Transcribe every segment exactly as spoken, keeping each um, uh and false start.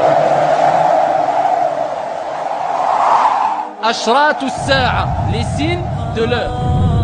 Ashratu as-sa'a, les signes de l'heure.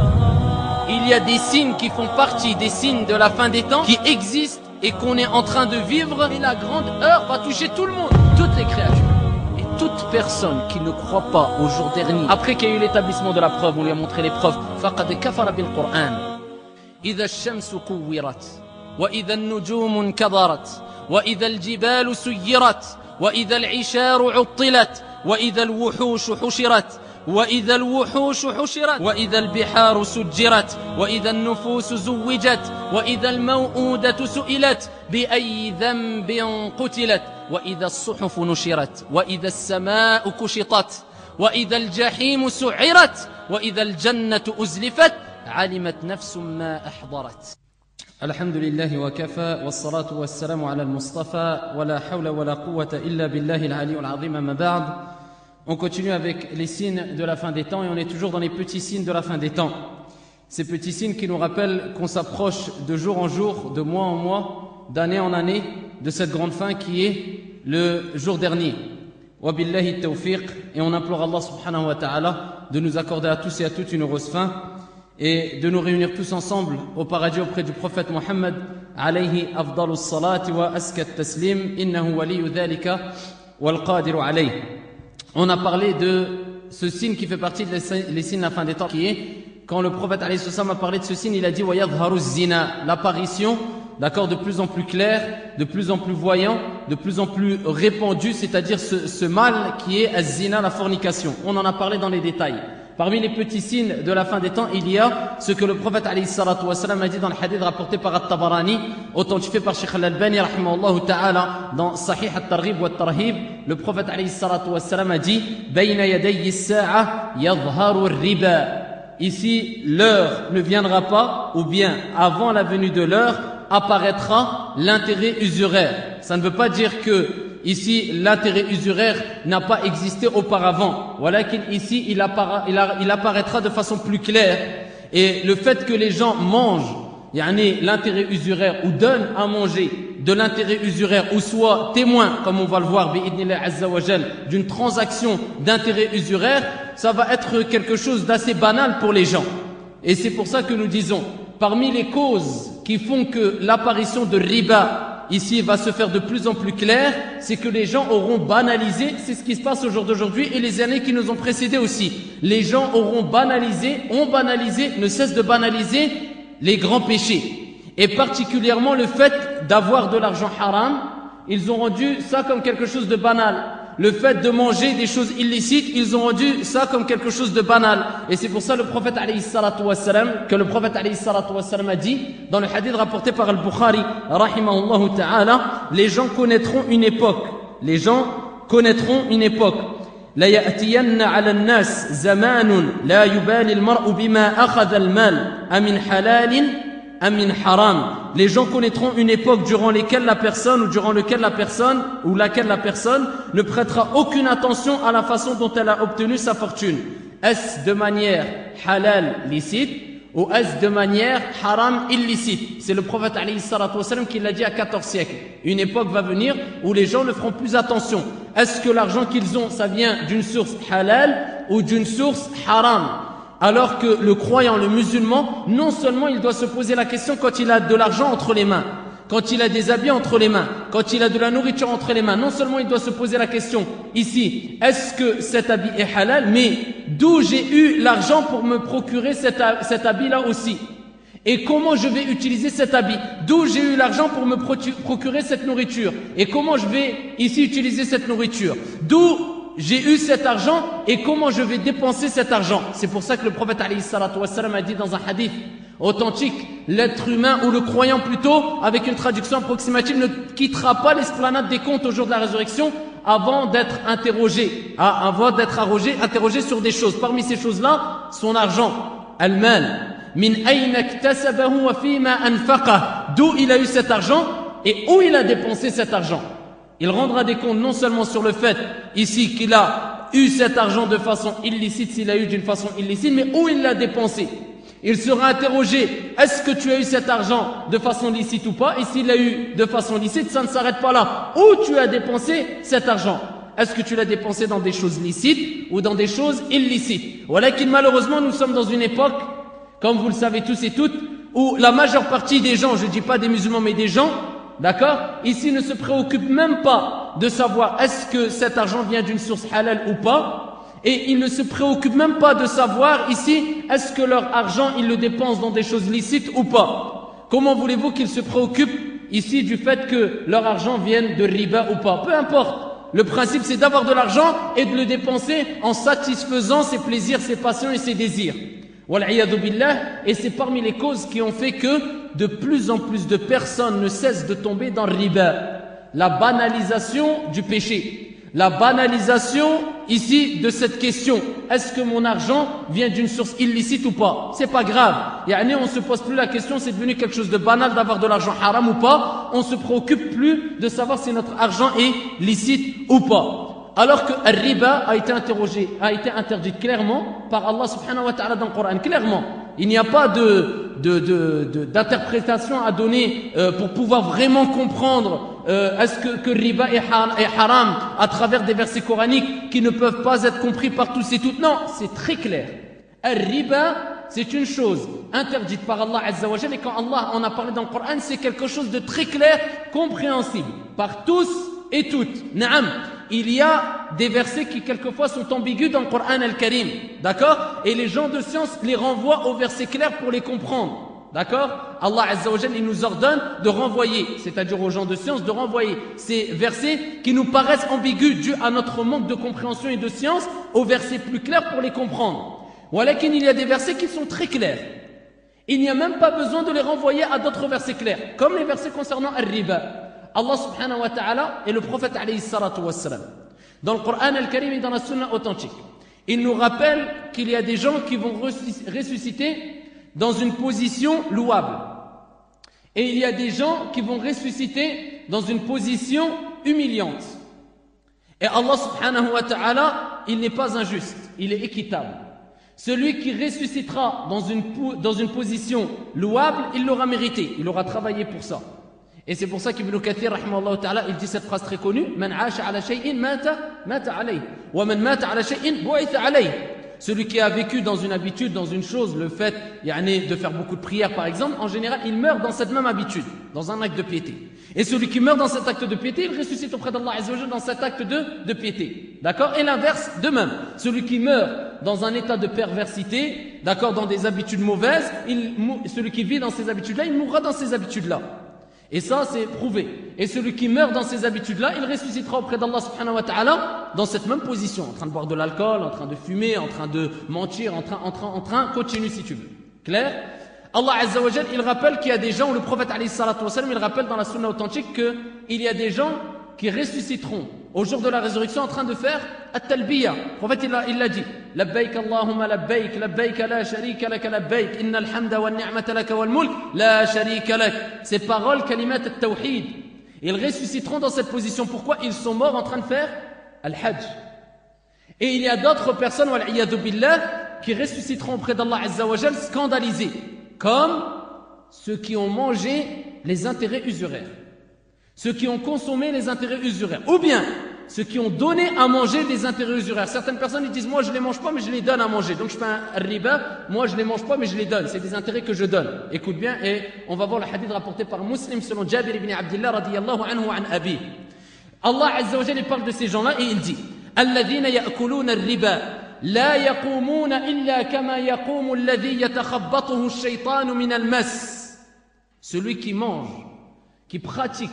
Il y a des signes qui font partie des signes de la fin des temps, qui existent et qu'on est en train de vivre. Et la grande heure va toucher tout le monde, toutes les créatures. Et toute personne qui ne croit pas au jour dernier, après qu'il y a eu l'établissement de la preuve, on lui a montré les preuves, faqad kafara bil Qur'an. Idha ash-shamsu kuwirat, wa idha an-nujumu inkadarat, wa idha al-jibalu suyirat, wa idha al-'isharu 'uttilat, وإذا الوحوش حشرت وإذا الوحوش حشرت وإذا البحار سجرت وإذا النفوس زوجت وإذا الموءودة سئلت بأي ذنب قتلت وإذا الصحف نشرت وإذا السماء كشطت وإذا الجحيم سعرت وإذا الجنة أزلفت علمت نفس ما أحضرت. الحمد لله وكفى والصلاة والسلام على المصطفى ولا حول ولا قوة إلا بالله العلي العظيم أما بعد. On continue avec les signes de la fin des temps et on est toujours dans les petits signes de la fin des temps. Ces petits signes qui nous rappellent qu'on s'approche de jour en jour, de mois en mois, d'année en année, de cette grande fin qui est le jour dernier. Wa billahi tawfiq, et on implore Allah subhanahu wa ta'ala de nous accorder à tous et à toutes une heureuse fin et de nous réunir tous ensemble au paradis auprès du prophète Mohammed alayhi afdalus salati wa askat taslim innahu waliyu dhalika wal qadiru alayhi. On a parlé de ce signe qui fait partie des signes de la fin des temps, qui est quand le prophète alayhi salam a parlé de ce signe, il a dit wa yadhharu zina, l'apparition, d'accord, de plus en plus clair, de plus en plus voyant, de plus en plus répandu, c'est-à-dire ce, ce mal qui est az-zina, la fornication. On en a parlé dans les détails. Parmi les petits signes de la fin des temps, il y a ce que le prophète alayhi salatu wa salam a dit dans le hadith rapporté par At-Tabarani, authentifié par Sheikh Al-Albani rahimahullah ta'ala dans Sahih At-Targhib wa At-Tarhib. Le prophète alayhi salatu wa salam a dit bayna yadayi as-sa'a yadhharu ar-riba. Ici, l'heure ne viendra pas, ou bien avant la venue de l'heure apparaîtra l'intérêt usuraire. Ça ne veut pas dire que ici, l'intérêt usuraire n'a pas existé auparavant. Voilà qu'ici, il, appara, il, a, il apparaîtra de façon plus claire. Et le fait que les gens mangent yani, l'intérêt usuraire ou donnent à manger de l'intérêt usuraire ou soient témoins, comme on va le voir, bi'idnillah azza wa jal, d'une transaction d'intérêt usuraire, ça va être quelque chose d'assez banal pour les gens. Et c'est pour ça que nous disons, parmi les causes qui font que l'apparition de riba ici va se faire de plus en plus clair, c'est que les gens auront banalisé, c'est ce qui se passe au jour d'aujourd'hui et les années qui nous ont précédés aussi. Les gens auront banalisé, ont banalisé, ne cessent de banaliser les grands péchés. Et particulièrement le fait d'avoir de l'argent haram, ils ont rendu ça comme quelque chose de banal. Le fait de manger des choses illicites, ils ont rendu ça comme quelque chose de banal. Et c'est pour ça le prophète alayhi salatu wassalam, que le prophète alayhi salatu wassalam a dit, dans le hadith rapporté par Al-Bukhari, rahimahullah ta'ala, les gens connaîtront une époque. Les gens connaîtront une époque. La ya'tiyanna ala an-nas zamanun la yubali al-mar'u bima akhadha al-mal amin halalin amin haram. Les gens connaîtront une époque durant laquelle la personne ou durant laquelle la personne ou laquelle la personne ne prêtera aucune attention à la façon dont elle a obtenu sa fortune. Est-ce de manière halal licite ou est-ce de manière haram illicite? C'est le prophète alayhi salatu wassalam qui l'a dit à quatorze siècles. Une époque va venir où les gens ne feront plus attention. Est-ce que l'argent qu'ils ont, ça vient d'une source halal ou d'une source haram? Alors que le croyant, le musulman, non seulement il doit se poser la question quand il a de l'argent entre les mains, quand il a des habits entre les mains, quand il a de la nourriture entre les mains, non seulement il doit se poser la question ici, est-ce que cet habit est halal, mais d'où j'ai eu l'argent pour me procurer cet, cet habit-là aussi? Et comment je vais utiliser cet habit? D'où j'ai eu l'argent pour me procurer cette nourriture? Et comment je vais ici utiliser cette nourriture? D'où j'ai eu cet argent et comment je vais dépenser cet argent? C'est pour ça que le prophète alayhi salatu wassalam a dit dans un hadith authentique, l'être humain ou le croyant plutôt, avec une traduction approximative, ne quittera pas l'esplanade des comptes au jour de la résurrection avant d'être interrogé, avant d'être interrogé, interrogé sur des choses. Parmi ces choses-là, son argent, al-mal, min ayna iktasabahu wa fima anfaqah, d'où il a eu cet argent et où il a dépensé cet argent. Il rendra des comptes non seulement sur le fait ici qu'il a eu cet argent de façon illicite, s'il a eu d'une façon illicite, mais où il l'a dépensé. Il sera interrogé, est-ce que tu as eu cet argent de façon licite ou pas? Et s'il l'a eu de façon licite, ça ne s'arrête pas là. Où tu as dépensé cet argent? Est-ce que tu l'as dépensé dans des choses licites ou dans des choses illicites? Voilà qu'il malheureusement nous sommes dans une époque, comme vous le savez tous et toutes, où la majeure partie des gens, je ne dis pas des musulmans mais des gens, d'accord, ici ne se préoccupent même pas de savoir est-ce que cet argent vient d'une source halal ou pas. Et ils ne se préoccupent même pas de savoir ici, est-ce que leur argent, ils le dépensent dans des choses licites ou pas. Comment voulez-vous qu'ils se préoccupent ici du fait que leur argent vienne de riba ou pas? Peu importe. Le principe, c'est d'avoir de l'argent et de le dépenser en satisfaisant ses plaisirs, ses passions et ses désirs. Wal'iyadu billah. Et c'est parmi les causes qui ont fait que de plus en plus de personnes ne cessent de tomber dans le riba. La banalisation du péché. La banalisation ici de cette question, est-ce que mon argent vient d'une source illicite ou pas? C'est pas grave. Yani on se pose plus la question, c'est devenu quelque chose de banal d'avoir de l'argent haram ou pas. On se préoccupe plus de savoir si notre argent est licite ou pas. Alors que le riba a été interrogé, a été interdit clairement par Allah subhanahu wa ta'ala dans le Coran. Clairement. Il n'y a pas de, de, de, de, d'interprétation à donner euh, pour pouvoir vraiment comprendre euh, est-ce que, que riba est, har, est haram à travers des versets coraniques qui ne peuvent pas être compris par tous et toutes. Non, c'est très clair. Le riba, c'est une chose interdite par Allah Azza wa Jalla, et quand Allah en a parlé dans le Coran, c'est quelque chose de très clair, compréhensible par tous et toutes. Naam. Il y a des versets qui quelquefois sont ambigus dans le Coran al-Karim, d'accord? Et les gens de science les renvoient aux versets clairs pour les comprendre, d'accord? Allah Azza wa Jalla, il nous ordonne de renvoyer, c'est-à-dire aux gens de science, de renvoyer ces versets qui nous paraissent ambigus dû à notre manque de compréhension et de science aux versets plus clairs pour les comprendre. Walakin, il y a des versets qui sont très clairs. Il n'y a même pas besoin de les renvoyer à d'autres versets clairs, comme les versets concernant al-riba. Allah subhanahu wa ta'ala et le prophète alayhi salatu wa salam. Dans le Coran al-Karim et dans la sunna authentique, il nous rappelle qu'il y a des gens qui vont ressusciter dans une position louable. Et il y a des gens qui vont ressusciter dans une position humiliante. Et Allah subhanahu wa ta'ala, il n'est pas injuste, il est équitable. Celui qui ressuscitera dans une, dans une position louable, il l'aura mérité, il aura travaillé pour ça. Et c'est pour ça qu'Ibn Kathir, rahimahullah ta'ala, il dit cette phrase très connue, Man aasha ala shay'in mata, mata alayh. Wa man mata ala shay'in bu'itha alayh. Celui qui a vécu dans une habitude, dans une chose, le fait yani, de faire beaucoup de prières par exemple, en général, il meurt dans cette même habitude, dans un acte de piété. Et celui qui meurt dans cet acte de piété, il ressuscite auprès d'Allah Azza wa Jalla dans cet acte de, de piété. D'accord? Et l'inverse, de même. Celui qui meurt dans un état de perversité, d'accord, dans des habitudes mauvaises, il, celui qui vit dans ces habitudes-là, il mourra dans ces habitudes-là. Et ça, c'est prouvé. Et celui qui meurt dans ces habitudes-là, il ressuscitera auprès d'Allah subhanahu wa ta'ala dans cette même position, en train de boire de l'alcool, en train de fumer, en train de mentir, en train, en train, en train, continue si tu veux. Clair? Allah Azza wa Jal, il rappelle qu'il y a des gens, ou le prophète alayhi salatu wa salam, il rappelle dans la sunna authentique qu'il y a des gens qui ressusciteront au jour de la résurrection en train de faire at-talbiya. Le prophète il l'a, il l'a dit. Labbaik Allahumma labbaik, labbaik la sharika lak labbaik, innal hamda wa ni'mata lak wal mulk, la sharika lak. Ces paroles, kalimat at-tawhid. Ils ressusciteront dans cette position. Pourquoi? Ils sont morts en train de faire al-hajj. Et il y a d'autres personnes, wal'iyadu billah, qui ressusciteront auprès d'Allah Azza wa Jal scandalisés. Comme ceux qui ont mangé les intérêts usuraires. Ceux qui ont consommé les intérêts usuraires. Ou bien, ceux qui ont donné à manger des intérêts usuraires. Certaines personnes ils disent, moi je ne les mange pas, mais je les donne à manger. Donc je fais un riba, moi je ne les mange pas, mais je les donne. C'est des intérêts que je donne. Écoute bien, et on va voir le hadith rapporté par Muslim selon Jabir ibn Abdullah radiyallahu anhu an abi. Allah Azza wa Jalla parle de ces gens-là et il dit, Alladhina ya'kuluna ar-riba, la yaqumuna illa kama yaqumu alladhi yatakhabbathu ash-shaytanu min al-mas. Celui qui mange, qui pratique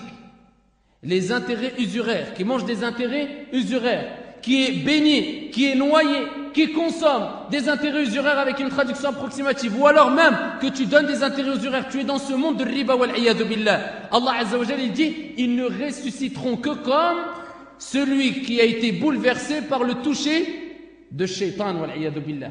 les intérêts usuraires, qui mange des intérêts usuraires, qui est baigné, qui est noyé, qui consomme des intérêts usuraires avec une traduction approximative, ou alors même que tu donnes des intérêts usuraires, tu es dans ce monde de riba wal iyadu billah. Allah Azza wa Jalla il dit, ils ne ressusciteront que comme celui qui a été bouleversé par le toucher de shaitan wal iyadu billah.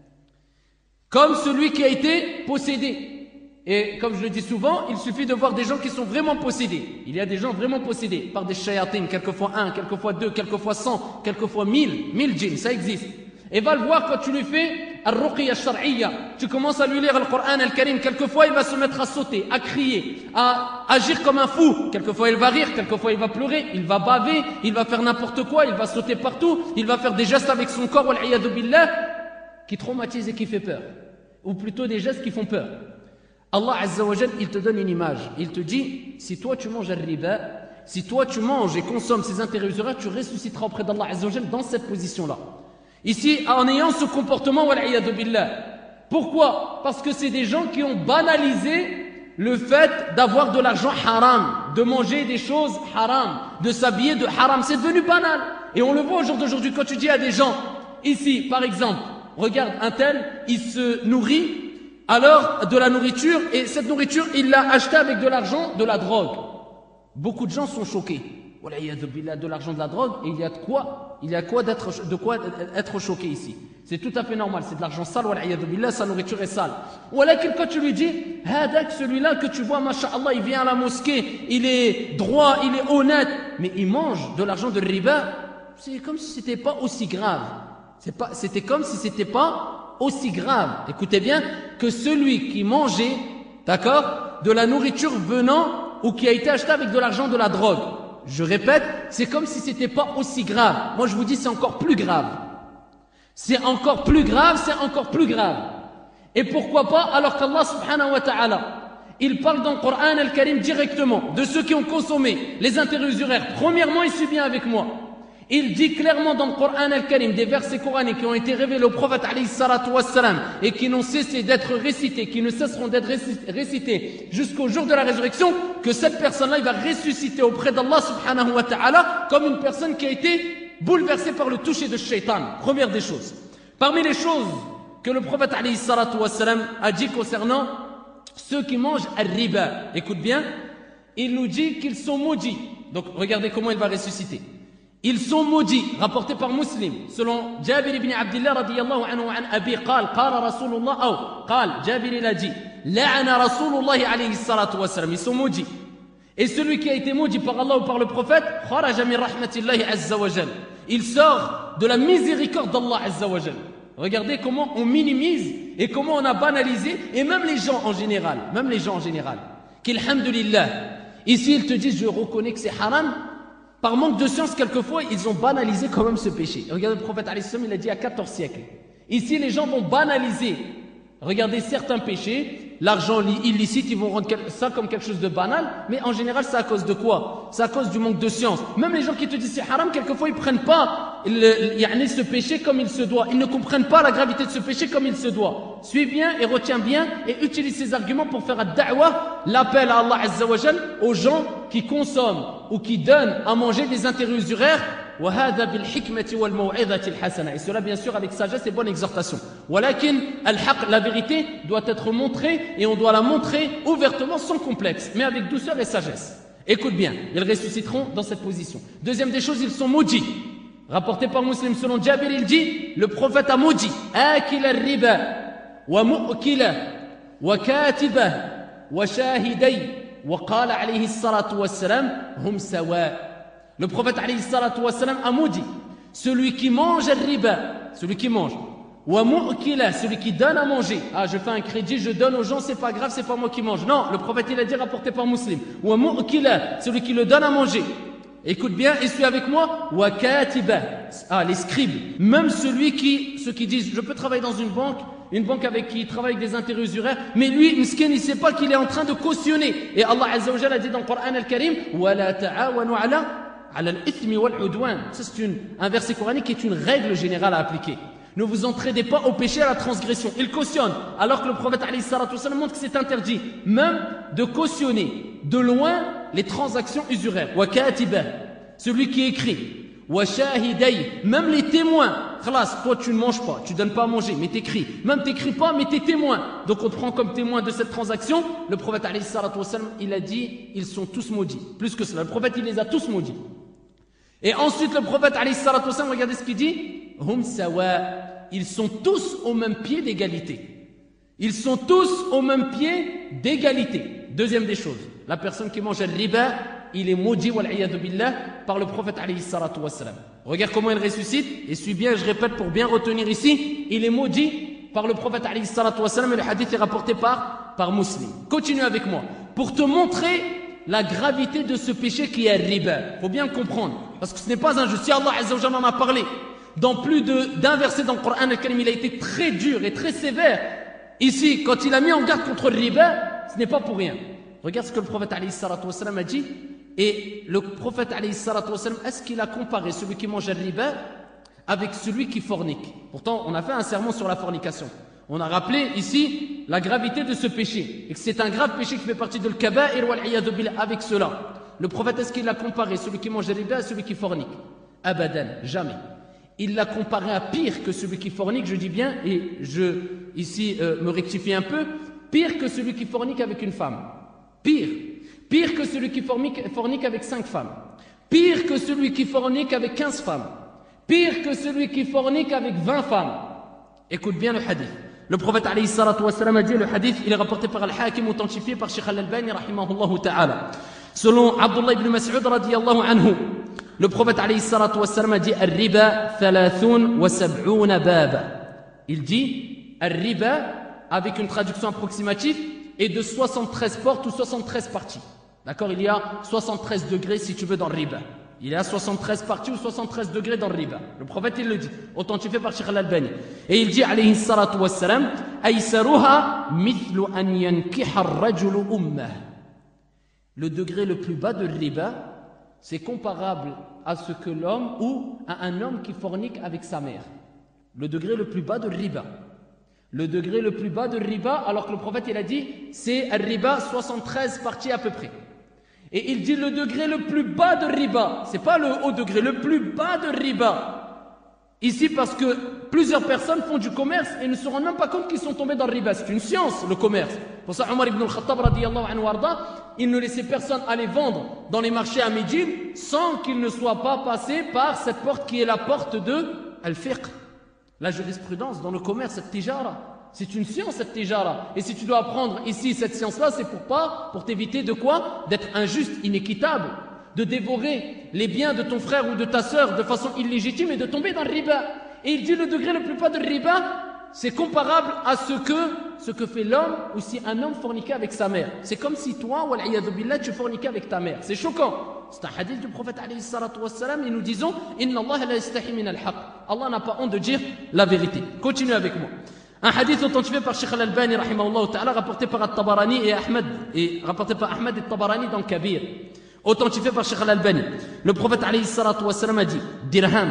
Comme celui qui a été possédé. Et comme je le dis souvent, il suffit de voir des gens qui sont vraiment possédés. Il y a des gens vraiment possédés par des shayatin, quelquefois un, quelquefois deux, quelquefois cent, quelquefois mille, mille djinns, ça existe. Et va le voir quand tu lui fais al-ruqiyya al-shar'iyya, tu commences à lui lire le Coran al-Karim, quelquefois il va se mettre à sauter, à crier, à agir comme un fou. Quelquefois il va rire, quelquefois il va pleurer, il va baver, il va faire n'importe quoi, il va sauter partout, il va faire des gestes avec son corps, wal-'iyadhu billah, qui traumatisent et qui fait peur. Ou plutôt des gestes qui font peur. Allah Azza wa Jal, il te donne une image. Il te dit, si toi tu manges al-riba, si toi tu manges et consommes ces intérêts usuraires, tu ressusciteras auprès d'Allah Azza wa Jal dans cette position-là. Ici, en ayant ce comportement, wal-'iyadhu billah. Pourquoi? Parce que c'est des gens qui ont banalisé le fait d'avoir de l'argent haram, de manger des choses haram, de s'habiller de haram. C'est devenu banal. Et on le voit au jour d'aujourd'hui quand tu dis à des gens, ici, par exemple, regarde un tel, il se nourrit alors de la nourriture, et cette nourriture, il l'a achetée avec de l'argent, de la drogue. Beaucoup de gens sont choqués. Voilà, il y a de, de l'argent, de la drogue, et il y a de quoi, il y a quoi d'être, de quoi être choqué ici. C'est tout à fait normal, c'est de l'argent sale, voilà, il y a de billah, sa nourriture est sale. Voilà, quand tu lui dis, hadak, celui-là que tu vois, masha'Allah, il vient à la mosquée, il est droit, il est honnête, mais il mange de l'argent de riba, c'est comme si c'était pas aussi grave. C'est pas, c'était comme si c'était pas aussi grave, écoutez bien, que celui qui mangeait, d'accord, de la nourriture venant ou qui a été acheté avec de l'argent de la drogue. Je répète, c'est comme si c'était pas aussi grave. Moi je vous dis, c'est encore plus grave. C'est encore plus grave, c'est encore plus grave. Et pourquoi pas, alors qu'Allah subhanahu wa ta'ala, il parle dans le Coran al-Karim directement de ceux qui ont consommé les intérêts usuraires. Premièrement, il suit bien avec moi. Il dit clairement dans le Coran al-Karim des versets coraniques qui ont été révélés au prophète alayhi salatu wassalam et qui n'ont cessé d'être récités, qui ne cesseront d'être récités jusqu'au jour de la résurrection, que cette personne-là, il va ressusciter auprès d'Allah subhanahu wa ta'ala comme une personne qui a été bouleversée par le toucher de shaitan. Première des choses. Parmi les choses que le prophète alayhi salatu wassalam a dit concernant ceux qui mangent al-riba, écoute bien, il nous dit qu'ils sont maudits. Donc regardez comment il va ressusciter. Ils sont maudits, rapporté par Muslim, selon Jabir ibn Abdillah radiyallahu anhu an Abi qal, qala Rasulullah, ou qal, Jabir il a dit, la'ana Rasulullah alayhi salatu wa salam, ils sont maudits. Et celui qui a été maudit par Allah ou par le prophète, kharaja min rahmatillahi azza wa jal, il sort de la miséricorde d'Allah azza wa jal. Regardez comment on minimise et comment on a banalisé, et même les gens en général, même les gens en général, qu'ilhamdulillah, ici ils te disent, je reconnais que c'est haram. Par manque de science, quelquefois, ils ont banalisé quand même ce péché. Regardez le prophète alayhi salam, il a dit à quatorze siècles. Ici, les gens vont banaliser. Regardez certains péchés, l'argent illicite, ils vont rendre ça comme quelque chose de banal, mais en général, c'est à cause de quoi? C'est à cause du manque de science. Même les gens qui te disent c'est haram, quelquefois, ils ne prennent pas le, yani, ce péché comme il se doit. Ils ne comprennent pas la gravité de ce péché comme il se doit. Suis bien et retiens bien et utilise ces arguments pour faire un da'wah, l'appel à Allah Azza wa Jal aux gens qui consomment ou qui donnent à manger des intérêts usuraires. Et cela bien sûr avec sagesse et bonne exhortation. Walakin al-haq, la vérité doit être montrée et on doit la montrer ouvertement sans complexe, mais avec douceur et sagesse. Écoute bien, ils ressusciteront dans cette position. Deuxième des choses, ils sont maudits. Rapporté par Muslim selon Jabir, il dit, le prophète a maudit akil al-riba wa mu'kila wa katiba wa shahiday wa qala alayhi salatu wassalam hum sawa. Le prophète alayhi salatu wassalam a maudit celui qui mange le riba, celui qui mange, wa mu'kila, celui qui donne à manger. Ah, je fais un crédit, je donne aux gens, c'est pas grave, c'est pas moi qui mange. Non, le prophète il a dit, rapporté par Muslim, wa mu'kila, celui qui le donne à manger. Écoute bien et suis avec moi, wa katiba, ah, les scribes, même celui qui, ceux qui disent, je peux travailler dans une banque, une banque avec qui il travaille avec des intérêts usuraires, mais lui, miskin, il ne sait pas qu'il est en train de cautionner. Et Allah Azza wa Jalla a dit dans le Coran al-Karim, wa la ta'awanu ala Ça, c'est une, un verset coranique qui est une règle générale à appliquer. Ne vous entraidez pas au péché, à la transgression. Il cautionne, alors que le prophète alayhi salatu wassalam montre que c'est interdit, même de cautionner de loin les transactions usuraires. Wa katiba, celui qui écrit. Wa shahiday, même les témoins. Khalas, toi tu ne manges pas, tu donnes pas à manger, mais t'écris. Même t'écris pas, mais t'es témoin. Donc on te prend comme témoin de cette transaction. Le prophète alayhi salatu wassalam, il a dit, ils sont tous maudits. Plus que cela, le prophète il les a tous maudits. Et ensuite le prophète alayhi salatu wassalam, regardez ce qu'il dit, hum sawa, ils sont tous au même pied d'égalité. Ils sont tous au même pied d'égalité. Deuxième des choses, la personne qui mange le riba, il est maudit wal-'iyadhu billah par le prophète alayhi salatu wassalam. Regarde comment il ressuscite, et suis bien, je répète pour bien retenir ici, il est maudit par le prophète alayhi salatu wa salam et le hadith est rapporté par, par Muslim. Continue avec moi. Pour te montrer la gravité de ce péché qui est riba. Il faut bien le comprendre. Parce que ce n'est pas injuste. Si Allah Azza wa Jalla en a parlé dans plus d'un verset dans le Coran al-Karim, il a été très dur et très sévère. Ici, quand il a mis en garde contre le riba, ce n'est pas pour rien. Regarde ce que le prophète alayhi salatu wa salam a dit. Et le prophète alayhi salatu wa salam, est-ce qu'il a comparé celui qui mange le riba avec celui qui fornique? Pourtant, on a fait un sermon sur la fornication. On a rappelé ici la gravité de ce péché. Et que c'est un grave péché qui fait partie de l'kaba'ir wal iyadu billah avec cela. Le prophète, est-ce qu'il a comparé celui qui mange le riba à celui qui fornique? Abadan, jamais. Il l'a comparé à pire que celui qui fornique, je dis bien, et je, ici, euh, me rectifie un peu, pire que celui qui fornique avec une femme. Pire. Pire que celui qui fornique, fornique avec cinq femmes. Pire que celui qui fornique avec quinze femmes. Pire que celui qui fornique avec vingt femmes. Écoute bien le hadith. Le prophète alayhi salatu wa salam a dit, le hadith, il est rapporté par Al-Hakim, authentifié par Sheikh Al-Albani, rahimahullah ta'ala. Selon Abdullah ibn Mas'ud, radiyallahu anhu, le prophète alayhi salatu wa salam a dit, Al-riba thalathun wa sab'una baba. Il dit, Al-riba, avec une traduction approximative, est de soixante-treize portes ou soixante-treize parties. D'accord? Il y a soixante-treize degrés, si tu veux, dans le riba. Il y a soixante-treize parties ou soixante-treize degrés dans le riba. Le prophète, il le dit, authentifié par Sheikh Al-Albani. Et il dit, alayhi salatu wa salam, Aïsaruha mithlu an yankiha ar-rajulu ummah. Le degré le plus bas de riba, c'est comparable à ce que l'homme ou à un homme qui fornique avec sa mère. Le degré le plus bas de riba. Le degré le plus bas de riba, alors que le prophète, il a dit, c'est un riba soixante-treize parties à peu près. Et il dit le degré le plus bas de riba, c'est pas le haut degré, le plus bas de riba. Ici parce que plusieurs personnes font du commerce et ne se rendent même pas compte qu'ils sont tombés dans le riba. C'est une science, le commerce. Pour ça, Omar ibn al-Khattab, radiyallahu anhu arda, il ne laissait personne aller vendre dans les marchés à Médine sans qu'il ne soit pas passé par cette porte qui est la porte de al-fiqh. La jurisprudence dans le commerce, cette tijara. C'est une science, cette tijara. Et si tu dois apprendre ici cette science-là, c'est pour pas, pour t'éviter de quoi? D'être injuste, inéquitable, de dévorer les biens de ton frère ou de ta sœur de façon illégitime et de tomber dans le riba. Et il dit le degré le plus bas de riba, c'est comparable à ce que, ce que fait l'homme ou si un homme forniquait avec sa mère. C'est comme si toi, wal'iyadu billah, tu forniquais avec ta mère. C'est choquant. C'est un hadith du prophète alayhi salatu wa salam et nous disons Inna Allah la yastahi min al-haq. Allah n'a pas honte de dire la vérité. Continue avec moi. Un hadith authentifié par Sheikh Al-Albani, rahimahullah ta'ala, rapporté par At-Tabarani et Ahmed, et rapporté par Ahmed et Tabarani dans le Kabir. Authentifié par Sheikh Al-Albani. Le prophète alayhi salatu wa salam a dit Dirham.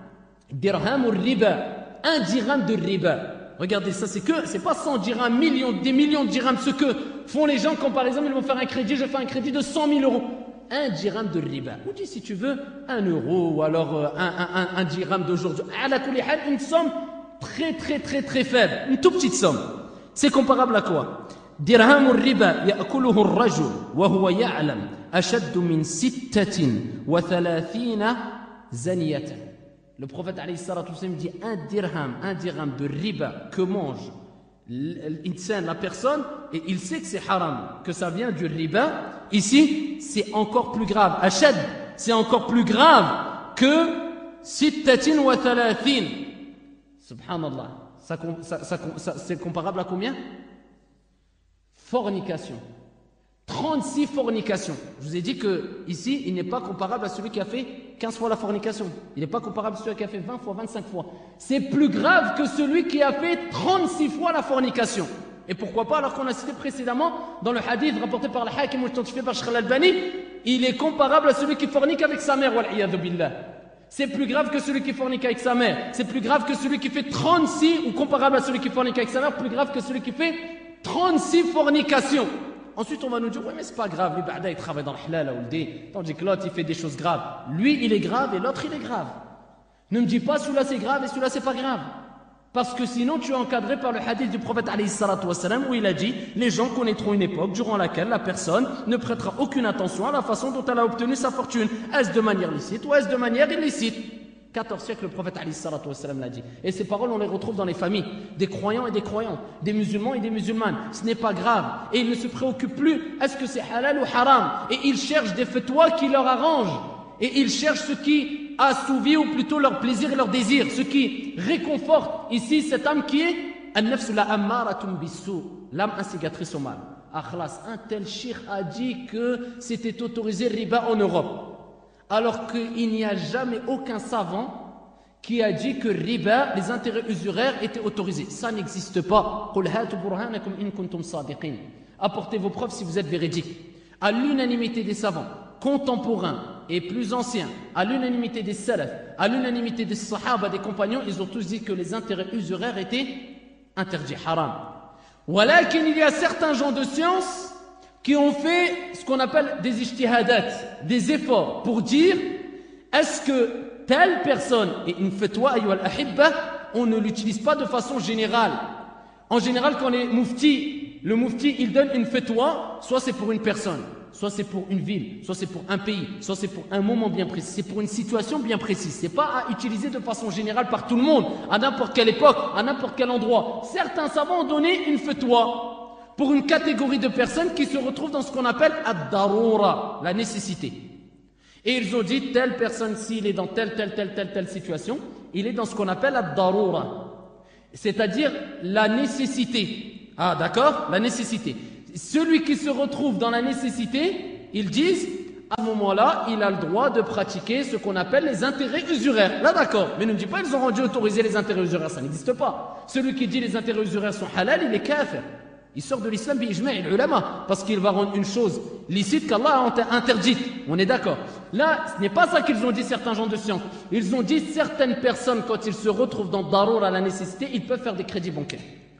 Dirham ou riba. Un dirham de riba. Regardez ça, c'est que, c'est pas cent dirhams, millions, des millions de dirhams, ce que font les gens quand par exemple ils vont faire un crédit, je fais un crédit de cent mille euros. Un dirham de riba. Ou dis si tu veux, un euro, ou alors un, un, un, un dirham d'aujourd'hui. Une somme très très très très faible. Une toute petite somme. C'est comparable à quoi? Dirham al-riba ya'kuluhu ar-rajul wa huwa ya'lam ashaddu min sittatin wa thalathina zaniyatan. Le prophète alayhi salatu wa sallam dit un dirham, un dirham de riba que mange l'insan, la personne, et il sait que c'est haram, que ça vient du riba. Ici, c'est encore plus grave. Ashad, c'est encore plus grave que sittatin wa thalathin. Subhanallah. Ça, ça, ça, ça, c'est comparable à combien? Fornication. trente-six fornications. Je vous ai dit que ici, il n'est pas comparable à celui qui a fait quinze fois la fornication. Il n'est pas comparable à celui qui a fait vingt fois, vingt-cinq fois. C'est plus grave que celui qui a fait trente-six fois la fornication. Et pourquoi pas, alors qu'on a cité précédemment, dans le hadith rapporté par le Hakim, authentifié par Sheikh Al-Albani, il est comparable à celui qui fornique avec sa mère, wal'iyadu billah. C'est plus grave que celui qui fornique avec sa mère. C'est plus grave que celui qui fait trente-six, ou comparable à celui qui fornique avec sa mère, plus grave que celui qui fait trente-six fornications. Ensuite, on va nous dire, oui, mais c'est pas grave, lui, Ba'da, il travaille dans le halal, ou le tandis que l'autre, il fait des choses graves. Lui, il est grave et l'autre, il est grave. Ne me dis pas, celui-là, c'est grave et celui-là, c'est pas grave. Parce que sinon, tu es encadré par le hadith du prophète, alayhi salatu wa salam, où il a dit, les gens connaîtront une époque durant laquelle la personne ne prêtera aucune attention à la façon dont elle a obtenu sa fortune. Est-ce de manière licite ou est-ce de manière illicite? quatorze siècles, le prophète alayhi salatu wa salam l'a dit. Et ces paroles, on les retrouve dans les familles, des croyants et des croyantes, des musulmans et des musulmanes. Ce n'est pas grave. Et ils ne se préoccupent plus, est-ce que c'est halal ou haram? Et ils cherchent des fatwas qui leur arrangent. Et ils cherchent ce qui assouvit, ou plutôt leur plaisir et leur désir, ce qui réconforte ici cette âme qui est An-nafsu la ammaratum bis-su, l'âme instigatrice au mal. Ah khlas, un tel cheikh a dit que c'était autorisé le riba en Europe. Alors qu'il n'y a jamais aucun savant qui a dit que riba, les intérêts usuraires, étaient autorisés. Ça n'existe pas. Qul hatu burhanakum in kuntum sadiqin. Apportez vos preuves si vous êtes véridiques. À l'unanimité des savants contemporains et plus anciens, à l'unanimité des salafs, à l'unanimité des sahaba, des compagnons, ils ont tous dit que les intérêts usuraires étaient interdits, haram. Walakin, il y a certains gens de science qui ont fait ce qu'on appelle des ijtihadat, des efforts pour dire est-ce que telle personne, et une fatwa, ayyuhal ahibba, on ne l'utilise pas de façon générale. En général, quand les muftis, le mufti, il donne une fatwa, soit c'est pour une personne, soit c'est pour une ville, soit c'est pour un pays, soit c'est pour un moment bien précis, c'est pour une situation bien précise. C'est pas à utiliser de façon générale par tout le monde, à n'importe quelle époque, à n'importe quel endroit. Certains savants ont donné une fatwa pour une catégorie de personnes qui se retrouvent dans ce qu'on appelle ad-darura, la nécessité. Et ils ont dit, telle personne, s'il est dans telle, telle, telle, telle, telle situation, il est dans ce qu'on appelle ad-darura. C'est-à-dire la nécessité. Ah, d'accord? La nécessité. Celui qui se retrouve dans la nécessité, ils disent, à ce moment-là, il a le droit de pratiquer ce qu'on appelle les intérêts usuraires. Là, d'accord. Mais ne me dis pas, ils ont rendu autoriser les intérêts usuraires. Ça n'existe pas. Celui qui dit les intérêts usuraires sont halal, il est kafir. Il sort de l'islam bi-ijma' al-ulama, parce qu'il va rendre une chose licite qu'Allah a interdite. On est d'accord. Là, ce n'est pas ça qu'ils ont dit certains gens de science. Ils ont dit certaines personnes, quand ils se retrouvent dans darour à la nécessité, ils peuvent faire des crédits bancaires.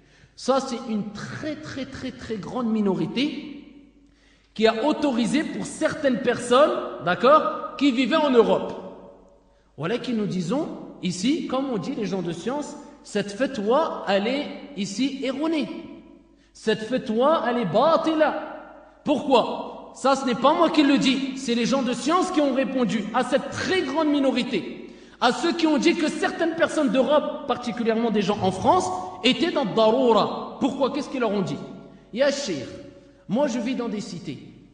Ça, c'est une très très très très grande minorité qui a autorisé pour certaines personnes, d'accord, qui vivaient en Europe. Voilà qui nous disons ici, comme on dit les gens de science, cette fatwa, elle est ici erronée. Cette fatwa, elle est batila. Pourquoi? Ça, ce n'est pas moi qui le dis, c'est les gens de science qui ont répondu à cette très grande minorité, à ceux qui ont dit que certaines personnes d'Europe, particulièrement des gens en France, étaient dans daroura. Pourquoi? Qu'est-ce qu'ils leur ont dit? Ya cheikh, moi je vis dans des cités.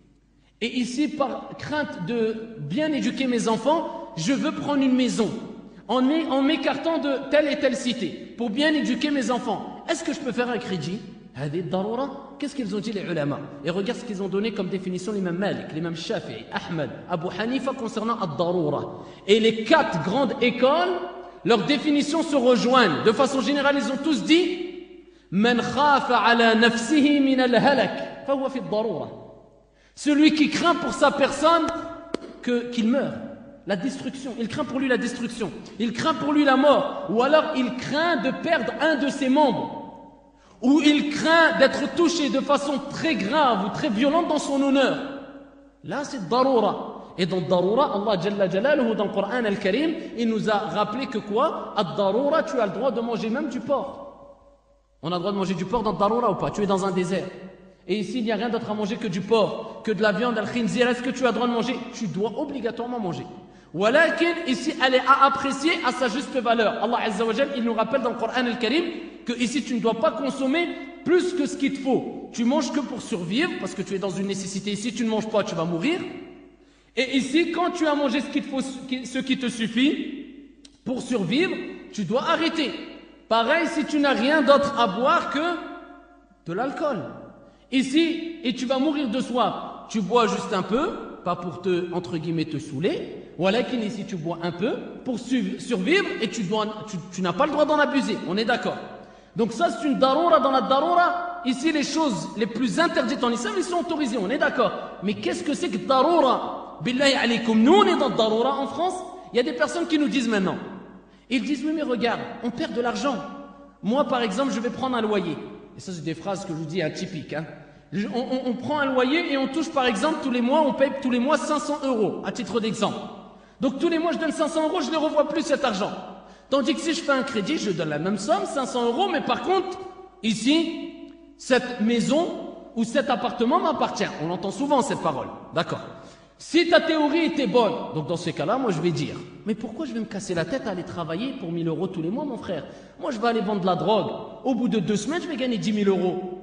Et ici, par crainte de bien éduquer mes enfants, je veux prendre une maison en m'écartant de telle et telle cité pour bien éduquer mes enfants. Est-ce que je peux faire un crédit? Qu'est-ce qu'ils ont dit les ulama? Et regarde ce qu'ils ont donné comme définition l'imam Malik, l'imam Shafi'i, Ahmed, Abu Hanifa concernant ad-darura. Et les quatre grandes écoles, leurs définitions se rejoignent. De façon générale, ils ont tous dit Man khafa ala nafsihi min al-halak, fa huwa fi ad-darura. Celui qui craint pour sa personne que qu'il meure, la destruction. Il craint pour lui la destruction. Il craint pour lui la mort. Ou alors il craint de perdre un de ses membres. Ou il craint d'être touché de façon très grave ou très violente dans son honneur. Là, c'est daroura. Et dans daroura, Allah Jalla Jalaluhu, dans le Coran al-Karim, il nous a rappelé que quoi? Ad-daroura, tu as le droit de manger même du porc. On a le droit de manger du porc dans daroura ou pas? Tu es dans un désert. Et ici, il n'y a rien d'autre à manger que du porc, que de la viande, al-khinzir. Est-ce que tu as le droit de manger? Tu dois obligatoirement manger. Walakin, ici, elle est à apprécier à sa juste valeur. Allah Azza wa Jal, il nous rappelle dans le Coran al-Karim que ici, tu ne dois pas consommer plus que ce qu'il te faut. Tu manges que pour survivre, parce que tu es dans une nécessité. Ici, tu ne manges pas, tu vas mourir. Et ici, quand tu as mangé ce qu'il te faut, ce qui te suffit pour survivre, tu dois arrêter. Pareil, si tu n'as rien d'autre à boire que de l'alcool. Ici, et tu vas mourir de soif, tu bois juste un peu, pas pour te, entre guillemets, te saouler. Voilà qu'ici tu bois un peu pour survivre et tu, dois, tu, tu n'as pas le droit d'en abuser. On est d'accord. Donc ça, c'est une daroura. Dans la daroura, ici, les choses les plus interdites en islam, elles sont autorisées. On est d'accord. Mais qu'est-ce que c'est que daroura? Billahi alaykum. Nous, on est dans daroura en France. Il y a des personnes qui nous disent maintenant. Ils disent, oui, mais regarde, on perd de l'argent. Moi, par exemple, je vais prendre un loyer. Et ça, c'est des phrases que je vous dis atypiques. Hein. On, on, on prend un loyer et on touche, par exemple, tous les mois, on paye tous les mois cinq cents euros, à titre d'exemple. Donc tous les mois, je donne cinq cents euros, je ne les revois plus cet argent. Tandis que si je fais un crédit, je donne la même somme, cinq cents euros, mais par contre, ici, cette maison ou cet appartement m'appartient. On entend souvent cette parole. D'accord. Si ta théorie était bonne, donc dans ces cas-là, moi je vais dire, mais pourquoi je vais me casser la tête à aller travailler pour mille euros tous les mois, mon frère? Moi je vais aller vendre de la drogue. Au bout de deux semaines, je vais gagner dix mille euros.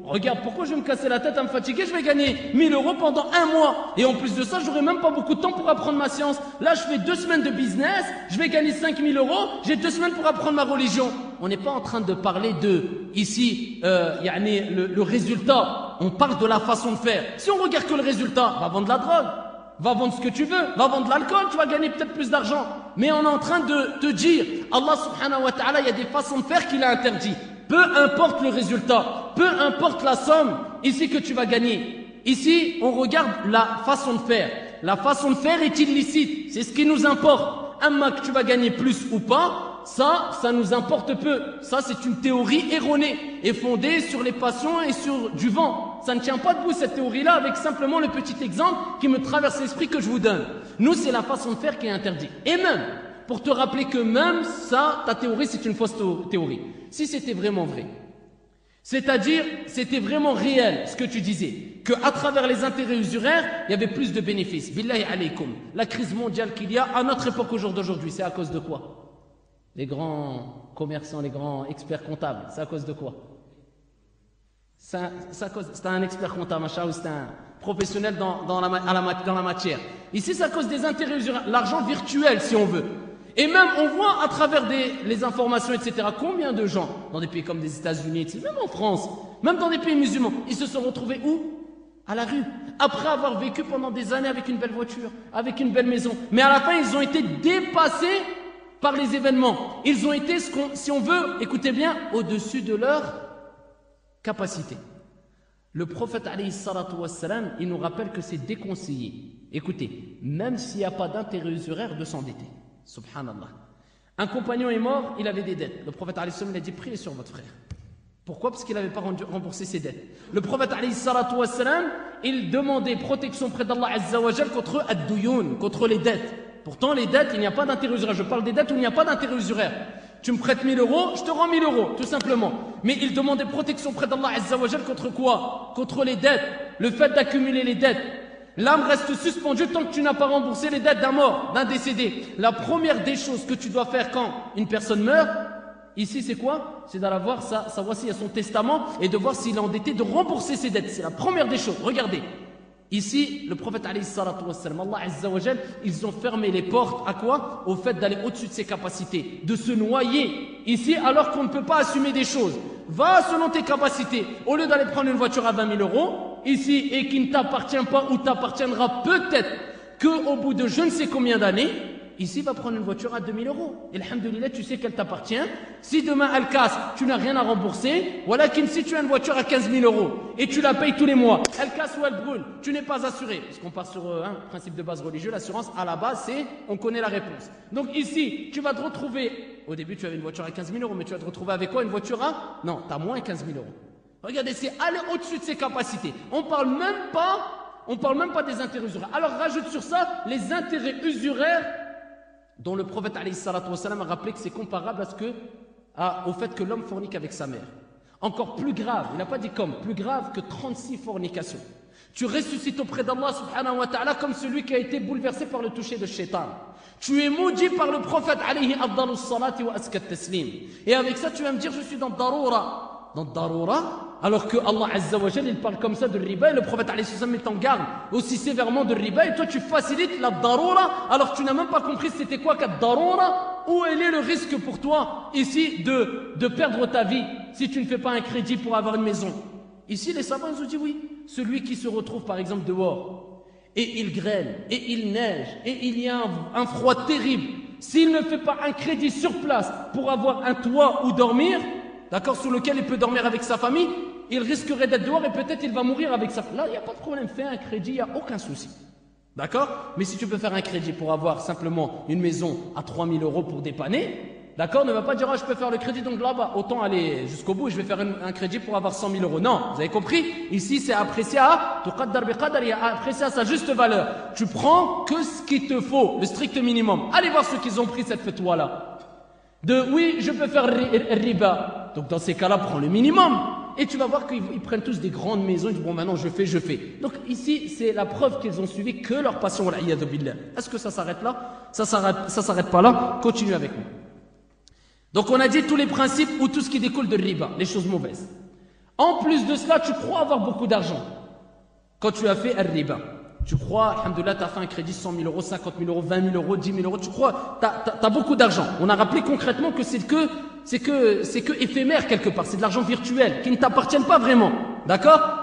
Regarde, pourquoi je vais me casser la tête à me fatiguer? Je vais gagner mille euros pendant un mois. Et en plus de ça, j'aurai même pas beaucoup de temps pour apprendre ma science. Là, je fais deux semaines de business, je vais gagner cinq mille euros, j'ai deux semaines pour apprendre ma religion. On n'est pas en train de parler de, ici, euh, yani, le, le résultat. On parle de la façon de faire. Si on regarde que le résultat, va vendre de la drogue, va vendre ce que tu veux, va vendre de l'alcool, tu vas gagner peut-être plus d'argent. Mais on est en train de te dire, Allah subhanahu wa ta'ala, il y a des façons de faire qu'il a interdit. Peu importe le résultat, peu importe la somme ici que tu vas gagner. Ici, on regarde la façon de faire. La façon de faire est illicite, c'est ce qui nous importe. Un que tu vas gagner plus ou pas, ça, ça nous importe peu. Ça, c'est une théorie erronée et fondée sur les passions et sur du vent. Ça ne tient pas debout cette théorie-là avec simplement le petit exemple qui me traverse l'esprit que je vous donne. Nous, c'est la façon de faire qui est interdite. Et même, pour te rappeler que même ça, ta théorie, c'est une fausse théorie. Si c'était vraiment vrai, c'est-à-dire, c'était vraiment réel ce que tu disais, qu'à travers les intérêts usuraires, il y avait plus de bénéfices. Billahi alaykoum. La crise mondiale qu'il y a à notre époque au jour d'aujourd'hui, c'est à cause de quoi? Les grands commerçants, les grands experts comptables, c'est à cause de quoi? C'est un, un expert comptable, machin, ou c'est un professionnel dans, dans, la, à la, dans la matière. Ici, c'est à cause des intérêts usuraires, l'argent virtuel, si on veut. Et même, on voit à travers des, les informations, et cetera, combien de gens, dans des pays comme les États-Unis, même en France, même dans des pays musulmans, ils se sont retrouvés où? À la rue. Après avoir vécu pendant des années avec une belle voiture, avec une belle maison. Mais à la fin, ils ont été dépassés par les événements. Ils ont été, ce qu'on, si on veut, écoutez bien, au-dessus de leur capacité. Le prophète, alayhi salatu wassalam, il nous rappelle que c'est déconseillé. Écoutez, même s'il n'y a pas d'intérêt usuraire, de s'endetter. Subhanallah. Un compagnon est mort, il avait des dettes. Le prophète alayhi salam, il a dit, priez sur votre frère. Pourquoi? Parce qu'il n'avait pas remboursé ses dettes. Le prophète alayhi salatu wassalam, il demandait protection près d'Allah azza wa jal contre ad-duyun, contre les dettes. Pourtant, les dettes, il n'y a pas d'intérêt usuraire. Je parle des dettes où il n'y a pas d'intérêt usuraire. Tu me prêtes mille euros, je te rends mille euros, tout simplement. Mais il demandait protection près d'Allah azza wa jal contre quoi? Contre les dettes. Le fait d'accumuler les dettes. L'âme reste suspendue tant que tu n'as pas remboursé les dettes d'un mort, d'un décédé. La première des choses que tu dois faire quand une personne meurt, ici c'est quoi? C'est d'aller voir sa, sa voici à son testament et de voir s'il est endetté, de rembourser ses dettes. C'est la première des choses. Regardez. Ici, le prophète alayhi salatu wassalam, Allah azza wa jal, ils ont fermé les portes à quoi? Au fait d'aller au-dessus de ses capacités, de se noyer. Ici, alors qu'on ne peut pas assumer des choses. Va selon tes capacités. Au lieu d'aller prendre une voiture à vingt mille euros, ici, et qui ne t'appartient pas ou t'appartiendra peut-être qu'au bout de je ne sais combien d'années, ici, va prendre une voiture à deux mille euros. Et alhamdoulilah, tu sais qu'elle t'appartient. Si demain elle casse, tu n'as rien à rembourser. Voilà qu'une si tu as une voiture à quinze mille euros et tu la payes tous les mois, elle casse ou elle brûle, tu n'es pas assuré. Parce qu'on part sur un hein, principe de base religieux, l'assurance à la base, c'est on connaît la réponse. Donc ici, tu vas te retrouver. Au début, tu avais une voiture à quinze mille euros, mais tu vas te retrouver avec quoi? Une voiture à? Non, tu as moins quinze mille euros. Regardez, c'est aller au-dessus de ses capacités. On parle même pas, on parle même pas des intérêts usuraires. Alors rajoute sur ça les intérêts usuraires dont le prophète alayhi salatu wassalam a rappelé que c'est comparable à ce que, à, au fait que l'homme fornique avec sa mère. Encore plus grave, il n'a pas dit comme, plus grave que trente-six fornications. Tu ressuscites auprès d'Allah subhanahu wa ta'ala comme celui qui a été bouleversé par le toucher de shaitan. Tu es maudit par le prophète alayhi afdalus salati wa askat taslim. Et avec ça, tu vas me dire, je suis dans Daroura. Dans Daroura, alors que Allah azza wa jal, il parle comme ça de riba et le prophète alayhi salam met en garde aussi sévèrement de riba et toi tu facilites la Daroura alors que tu n'as même pas compris c'était quoi qu'à Daroura. Où est le risque pour toi ici de, de perdre ta vie si tu ne fais pas un crédit pour avoir une maison? Ici les savants ils ont dit oui, celui qui se retrouve par exemple dehors et il grêle et il neige et il y a un, un froid terrible, s'il ne fait pas un crédit sur place pour avoir un toit où dormir, d'accord, sur lequel il peut dormir avec sa famille, il risquerait d'être dehors et peut-être il va mourir avec sa famille. Là, il n'y a pas de problème, fais un crédit, il n'y a aucun souci. D'accord? Mais si tu peux faire un crédit pour avoir simplement une maison à trois mille euros pour dépanner, d'accord, ne va pas dire, ah, je peux faire le crédit, donc là-bas, autant aller jusqu'au bout et je vais faire une, un crédit pour avoir cent mille euros. Non, vous avez compris? Ici, c'est apprécié à, apprécié à sa juste valeur. Tu prends que ce qu'il te faut, le strict minimum. Allez voir ceux qui ont pris cette fatwa-là. De, oui, je peux faire riba. Donc dans ces cas-là, prends le minimum. Et tu vas voir qu'ils prennent tous des grandes maisons. Ils disent, bon, maintenant je fais, je fais. Donc ici, c'est la preuve qu'ils ont suivi que leur passion. Est-ce que ça s'arrête là? Ça s'arrête, ça s'arrête pas là. Continue avec moi. Donc on a dit tous les principes ou tout ce qui découle de riba, les choses mauvaises. En plus de cela, tu crois avoir beaucoup d'argent. Quand tu as fait al-riba, tu crois, alhamdoulilah, tu as fait un crédit cent mille euros, cinquante mille euros, vingt mille euros, dix mille euros, tu crois, tu as, as beaucoup d'argent. On a rappelé concrètement que c'est que, c'est que, c'est que éphémère quelque part, c'est de l'argent virtuel, qui ne t'appartient pas vraiment. D'accord?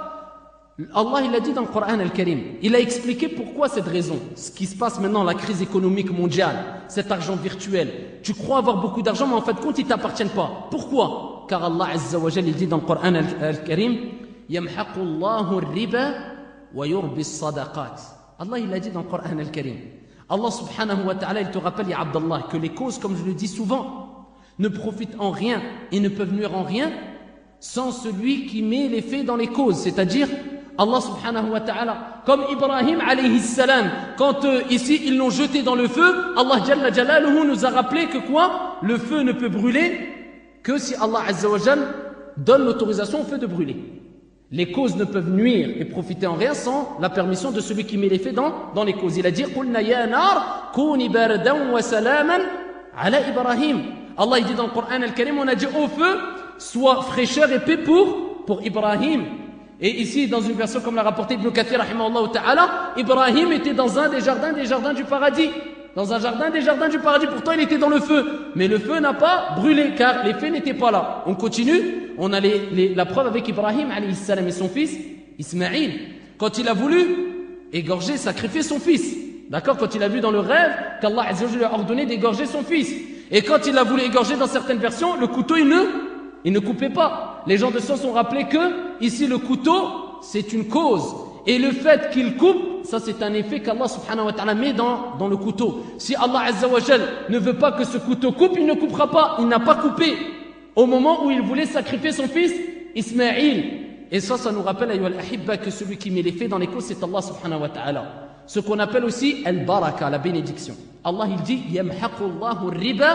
Allah, il a dit dans le Coran al-Karim, il a expliqué pourquoi cette raison, ce qui se passe maintenant, la crise économique mondiale, cet argent virtuel. Tu crois avoir beaucoup d'argent, mais en fait, compte, il ne t'appartient pas. Pourquoi? Car Allah Azza wa Jal, il dit dans le Coran al-Karim, Yamhaqu Allahu riba wa yurbi sadaqat. Allah, il a dit dans le Coran al-Karim. Allah subhanahu wa ta'ala, il te rappelle, ya Abdallah, que les causes, comme je le dis souvent, ne profitent en rien et ne peuvent nuire en rien sans celui qui met les faits dans les causes, c'est-à-dire Allah subhanahu wa ta'ala, comme Ibrahim alayhi salam, quand euh, ici ils l'ont jeté dans le feu, Allah jalla jalaluhu nous a rappelé que quoi? Le feu ne peut brûler que si Allah azza wa jal donne l'autorisation au feu de brûler. Les causes ne peuvent nuire et profiter en rien sans la permission de celui qui met les faits dans, dans les causes. Il a dit Qulna ya nar kuni bardan wa salaman ala Ibrahim. Allah il dit dans le Coran al-Karim, on a dit au feu, sois fraîcheur et paix pour, pour Ibrahim. Et ici, dans une version comme l'a rapporté Ibn Kathir, rahimahullah ta'ala, Ibrahim était dans un des jardins des jardins du paradis. Dans un jardin des jardins du paradis, pourtant il était dans le feu. Mais le feu n'a pas brûlé, car les faits n'étaient pas là. On continue, on a les, les, la preuve avec Ibrahim, alayhi salam, et son fils, Ismaïl. Quand il a voulu égorger, sacrifier son fils. D'accord? Quand il a vu dans le rêve qu'Allah azza wa jalla lui a ordonné d'égorger son fils. Et quand il a voulu égorger dans certaines versions, le couteau, il ne, il ne coupait pas. Les gens de science ont rappelé que, ici, le couteau, c'est une cause. Et le fait qu'il coupe, ça c'est un effet qu'Allah subhanahu wa ta'ala met dans, dans le couteau. Si Allah azza wa jal ne veut pas que ce couteau coupe, il ne coupera pas. Il n'a pas coupé au moment où il voulait sacrifier son fils Ismaïl. Et ça, ça nous rappelle, ayyuhal ahibba, que celui qui met les faits dans les causes, c'est Allah subhanahu wa ta'ala. Ce qu'on appelle aussi al-baraka, la bénédiction. Allah il dit Yamhaqu Allahu riba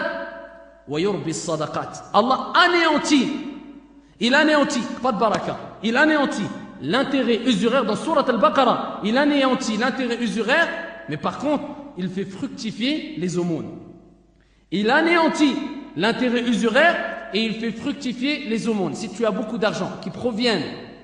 wa yurbi sadaqat. Allah anéantit. Il anéantit, pas de baraka. Il anéantit l'intérêt usuraire dans Surat al-Baqarah. Il anéantit l'intérêt usuraire, mais par contre, il fait fructifier les aumônes. Il anéantit l'intérêt usuraire et il fait fructifier les aumônes. Si tu as beaucoup d'argent qui proviennent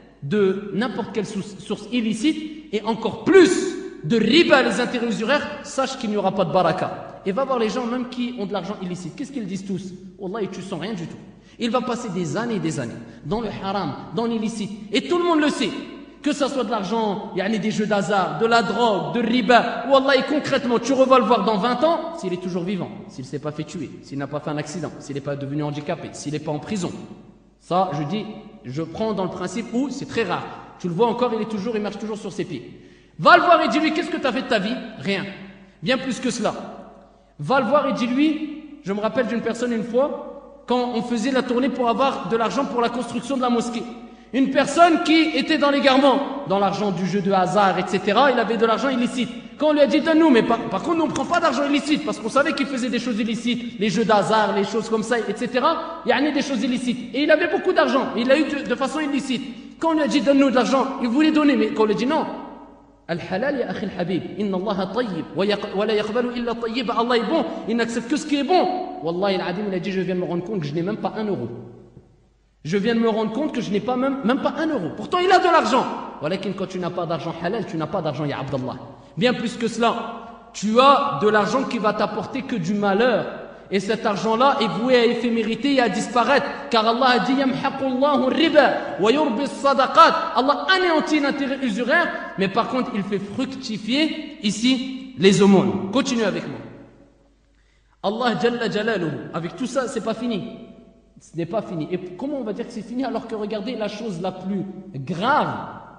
de n'importe quelle source illicite et encore plus de riba, les intérêts usuraires, sache qu'il n'y aura pas de baraka. Et va voir les gens même qui ont de l'argent illicite. Qu'est-ce qu'ils disent tous? Wallah, tu sens rien du tout. Il va passer des années et des années dans le haram, dans l'illicite. Et tout le monde le sait. Que ça soit de l'argent, il y a des jeux d'hasard, de la drogue, de riba. Wallah, et concrètement, tu vas le voir dans vingt ans, s'il est toujours vivant, s'il ne s'est pas fait tuer, s'il n'a pas fait un accident, s'il n'est pas devenu handicapé, s'il n'est pas en prison. Ça, je dis, je prends dans le principe où c'est très rare. Tu le vois encore, il est toujours, il marche toujours sur ses pieds. Va le voir et dis-lui, qu'est-ce que tu as fait de ta vie? Rien. Bien plus que cela. Va le voir et dis-lui, je me rappelle d'une personne une fois, quand on faisait la tournée pour avoir de l'argent pour la construction de la mosquée. Une personne qui était dans l'égarement, dans l'argent du jeu de hasard, et cetera. Il avait de l'argent illicite. Quand on lui a dit, donne-nous, mais par, par contre, nous, on ne prend pas d'argent illicite, parce qu'on savait qu'il faisait des choses illicites, les jeux d'hasard, les choses comme ça, et cetera. Il y a des choses illicites. Et il avait beaucoup d'argent. Il l'a eu de, de façon illicite. Quand on lui a dit, donne-nous de l'argent, il voulait donner, mais quand on lui a dit non, Al-halal ya akhi al-habib, inna Allah tayyib, wa la yaqbalu illa tayyib, Allah est bon, il n'accepte que ce qui est bon. Wallahi al-adim, il a dit, je viens de me rendre compte que je n'ai même pas un euro. Je viens de me rendre compte que je n'ai pas même, même pas un euro. Pourtant, il a de l'argent. Walakin, quand tu n'as pas d'argent halal, tu n'as pas d'argent, ya Abdallah. Bien plus que cela, tu as de l'argent qui va t'apporter que du malheur. Et cet argent-là est voué à éphémérité et à disparaître. Car Allah a dit, Yamhaqu Allahu riba wa yurbi sadaqat. Allah anéantit l'intérêt usuraire, mais par contre, il fait fructifier ici les aumônes. Continue avec moi. Allah Jalla Jalaluhu. Avec tout ça, c'est pas fini. Ce n'est pas fini. Et comment on va dire que c'est fini alors que regardez la chose la plus grave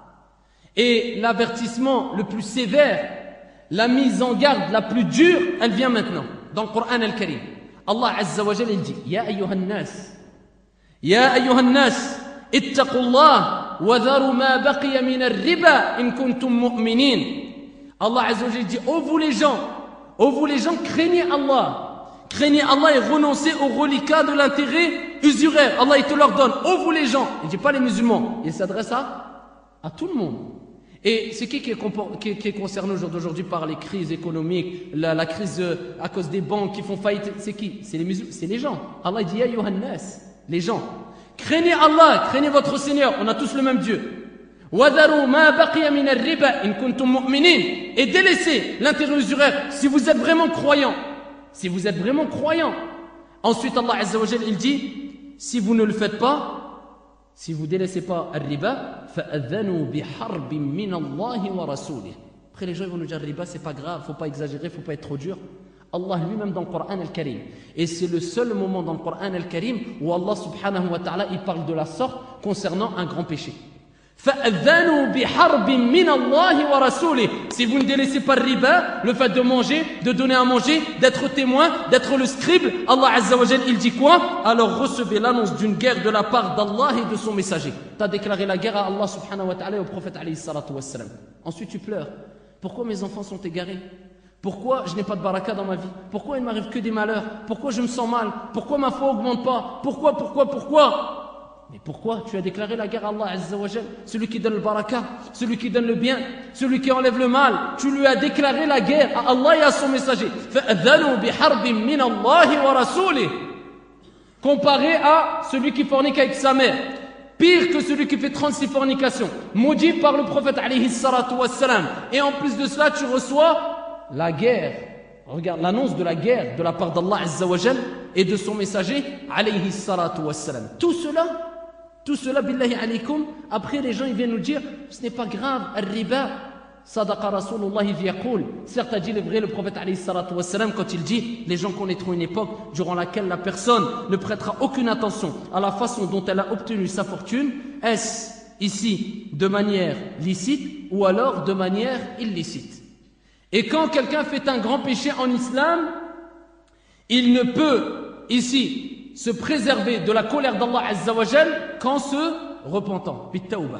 et l'avertissement le plus sévère, la mise en garde la plus dure, elle vient maintenant dans le Coran al-Karim. Allah Azza wa Jalla il dit Ya ayyuhan nas Ya ayyuhan nas ittaqullah wa dharu ma baqiya min ar-riba in kuntum mu'minin. Allah Azza wa Jalla dit ô vous les gens, ô vous les gens, craignez Allah. Craignez Allah et renoncez au reliquat de l'intérêt usuraire. Allah, il te leur donne. Oh, vous les gens. Il ne dit pas les musulmans. Il s'adresse à, à tout le monde. Et c'est qui qui est, qui, qui est concerné au jour d'aujourd'hui par les crises économiques, la, la crise à cause des banques qui font faillite? C'est qui? C'est les musulmans, c'est les gens. Allah dit, Ya yuhannas. Les gens, craignez Allah, craignez votre Seigneur, on a tous le même Dieu. Et délaissez l'intérêt usuraire si vous êtes vraiment croyant. Si vous êtes vraiment croyant. Ensuite Allah Azza wa Jalla il dit, si vous ne le faites pas, si vous ne délaissez pas le riba, فَأَذَّنُوا بِحَرْبٍ مِّنَ اللَّهِ وَرَسُولِهِ. Après les gens ils vont nous dire riba c'est pas grave, faut pas exagérer, faut pas être trop dur. Allah lui-même dans le Coran al-Karim. Et c'est le seul moment dans le Coran al-Karim où Allah subhanahu wa ta'ala il parle de la sorte concernant un grand péché. فَأَذَّنُوا بِحَرْبٍ مِّنَ اللَّهِ وَرَسُولِهِ. Si vous ne délaissez pas le riba, le fait de manger, de donner à manger, d'être témoin, d'être le scribe, Allah Azza wa Jalla il dit quoi? Alors recevez l'annonce d'une guerre de la part d'Allah et de son messager. Tu as déclaré la guerre à Allah subhanahu wa ta'ala et au prophète alayhi salatu wassalam. Ensuite tu pleures. Pourquoi mes enfants sont égarés? Pourquoi je n'ai pas de baraka dans ma vie? Pourquoi il m'arrive que des malheurs? Pourquoi je me sens mal? Pourquoi ma foi augmente pas? Pourquoi, pourquoi, pourquoi? Mais pourquoi tu as déclaré la guerre à Allah Azza wa Jal? Celui qui donne le baraka, celui qui donne le bien, celui qui enlève le mal. Tu lui as déclaré la guerre à Allah et à son messager. فَأَذَّنُوا بِحَرْبٍ مِّنَ اللَّهِ وَرَسُولِهِ. Comparé à celui qui fornique avec sa mère. Pire que celui qui fait trente-six fornications. Maudit par le prophète alayhi salatu wassalam. Et en plus de cela, tu reçois la guerre. Regarde l'annonce de la guerre de la part d'Allah Azza wa Jal et de son messager alayhi salatu wassalam. Tout cela, tout cela, billahi alaykum, après les gens ils viennent nous dire, ce n'est pas grave, al-riba, sadaqa rasulullah yaqul. Certes a dit le vrai le prophète alayhi salatu wassalam quand il dit, les gens connaîtront une époque durant laquelle la personne ne prêtera aucune attention à la façon dont elle a obtenu sa fortune, est-ce ici de manière licite ou alors de manière illicite. Et quand quelqu'un fait un grand péché en islam, il ne peut ici se préserver de la colère d'Allah Azza wa Jal qu'en se repentant. Bit-tawbah.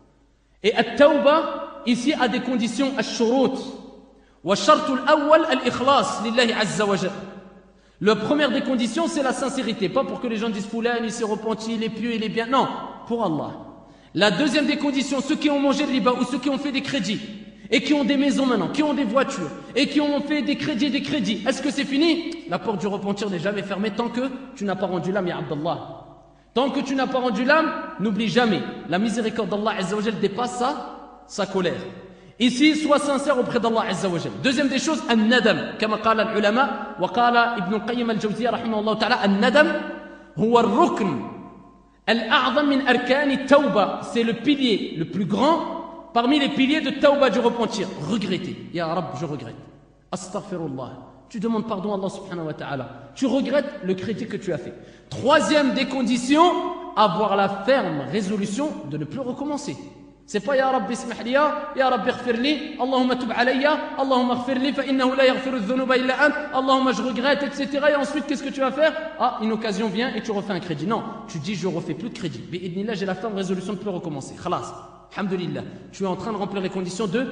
Et at-tawbah ici a des conditions ash-shurut. Wa shartul awwal al-ikhlas lillahi Azza wa Jal. La première des conditions c'est la sincérité, pas pour que les gens disent Foulan il s'est repenti, il est pieux, il est bien. Non, pour Allah. La deuxième des conditions, ceux qui ont mangé le riba ou ceux qui ont fait des crédits et qui ont des maisons maintenant, qui ont des voitures, et qui ont fait des crédits et des crédits. Est-ce que c'est fini? La porte du repentir n'est jamais fermée tant que tu n'as pas rendu l'âme, ya Abdallah. Tant que tu n'as pas rendu l'âme, n'oublie jamais. La miséricorde d'Allah Azza wa Jal dépasse sa, sa colère. Ici, sois sincère auprès d'Allah Azza wa Jal. Deuxième des choses, an-nadam. Comme qala al-ulama, wa qala Ibn al-Qayyim al-Jawziyya, rahimahullah ta'ala, an-nadam, huwa ar-rukn al-a'zam min arkani at-tawba. C'est le pilier le plus grand parmi les piliers de Tawbah du repentir. Regretter. Ya Rab, je regrette. Astaghfirullah. Tu demandes pardon à Allah subhanahu wa ta'ala. Tu regrettes le crédit que tu as fait. Troisième des conditions, avoir la ferme résolution de ne plus recommencer. C'est pas Ya Rabbi ismah liya, Ya Rabbi ighfir li, Allahumma tub alayya, Allahumma ighfir li, fa innahu la yaghfiru adh-dhunuba illa ant, Allahumma je regrette, et cetera. Et ensuite, qu'est-ce que tu vas faire? Ah, une occasion vient et tu refais un crédit. Non, tu dis je refais plus de crédit. Bi'idnillah, j'ai la ferme résolution de ne plus recommencer. Khalas. Alhamdulillah. Tu es en train de remplir les conditions de,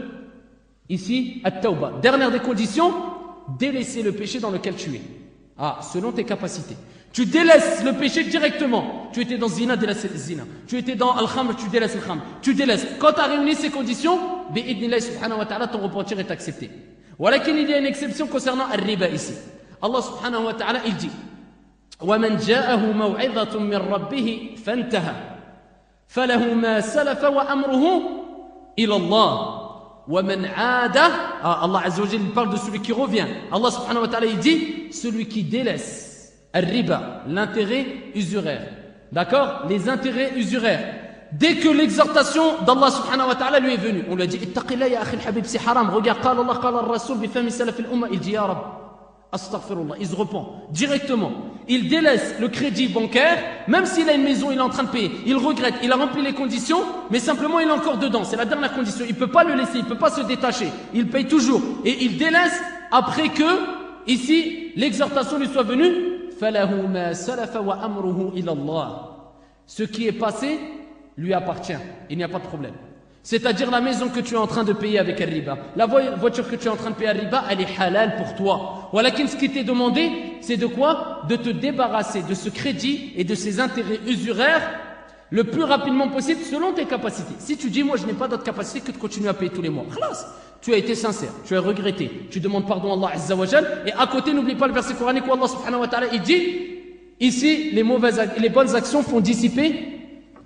ici, at-tawbah. Dernière des conditions, délaisser le péché dans lequel tu es. Ah, selon tes capacités. Tu délaisses le péché directement. Tu étais dans zina, délaisse le zina. Tu étais dans al-khamr, tu délaisses le khamr. Tu délaisses. Quand tu as réuni ces conditions, bi'idnillah subhanahu wa ta'ala, ton repentir est accepté. Walakin il y a une exception concernant al-riba ici. Allah subhanahu wa ta'ala, il dit, وَمَنْ جَاءَهُ مَوْعِظَةٌ مِّن رَبِّهِ فَانْتَهَى فَلَهُ مَا سَلَفَ وَأَمْرُهُ إِلَى اللَّهِ وَمَنْ عَادَ. Allah Azza wa Jalla parle de celui qui revient. Allah subhanahu wa ta'ala il dit celui qui délaisse al-riba, l'intérêt usuraire. D'accord? Les intérêts usuraires. Dès que l'exhortation d'Allah subhanahu wa ta'ala lui est venue, on lui a dit ittaqillah ya akhi al-habib, c'est haram. Regarde, qala Allah qala ar-rasul bi fahmi salaf al-umma, il dit ya Rabb, astaghfirullah, il se repent directement. Il délaisse le crédit bancaire, même s'il a une maison, il est en train de payer. Il regrette, il a rempli les conditions, mais simplement il est encore dedans. C'est la dernière condition. Il ne peut pas le laisser, il ne peut pas se détacher. Il paye toujours. Et il délaisse après que, ici, l'exhortation lui soit venue. فَلَهُ مَا سَلَفَ وَأَمْرُهُ إِلَى اللَّهِ. Ce qui est passé lui appartient. Il n'y a pas de problème. C'est-à-dire la maison que tu es en train de payer avec un riba, la voiture que tu es en train de payer à riba, elle est halal pour toi. Walakin, ce qui t'est demandé, c'est de quoi? De te débarrasser de ce crédit et de ces intérêts usuraires le plus rapidement possible selon tes capacités. Si tu dis, moi je n'ai pas d'autre capacité que de continuer à payer tous les mois, khalas, tu as été sincère, tu as regretté, tu demandes pardon à Allah Azza wa Jal, et à côté n'oublie pas le verset coranique où Allah subhanahu wa ta'ala il dit Ici, les mauvaises, les bonnes actions font dissiper.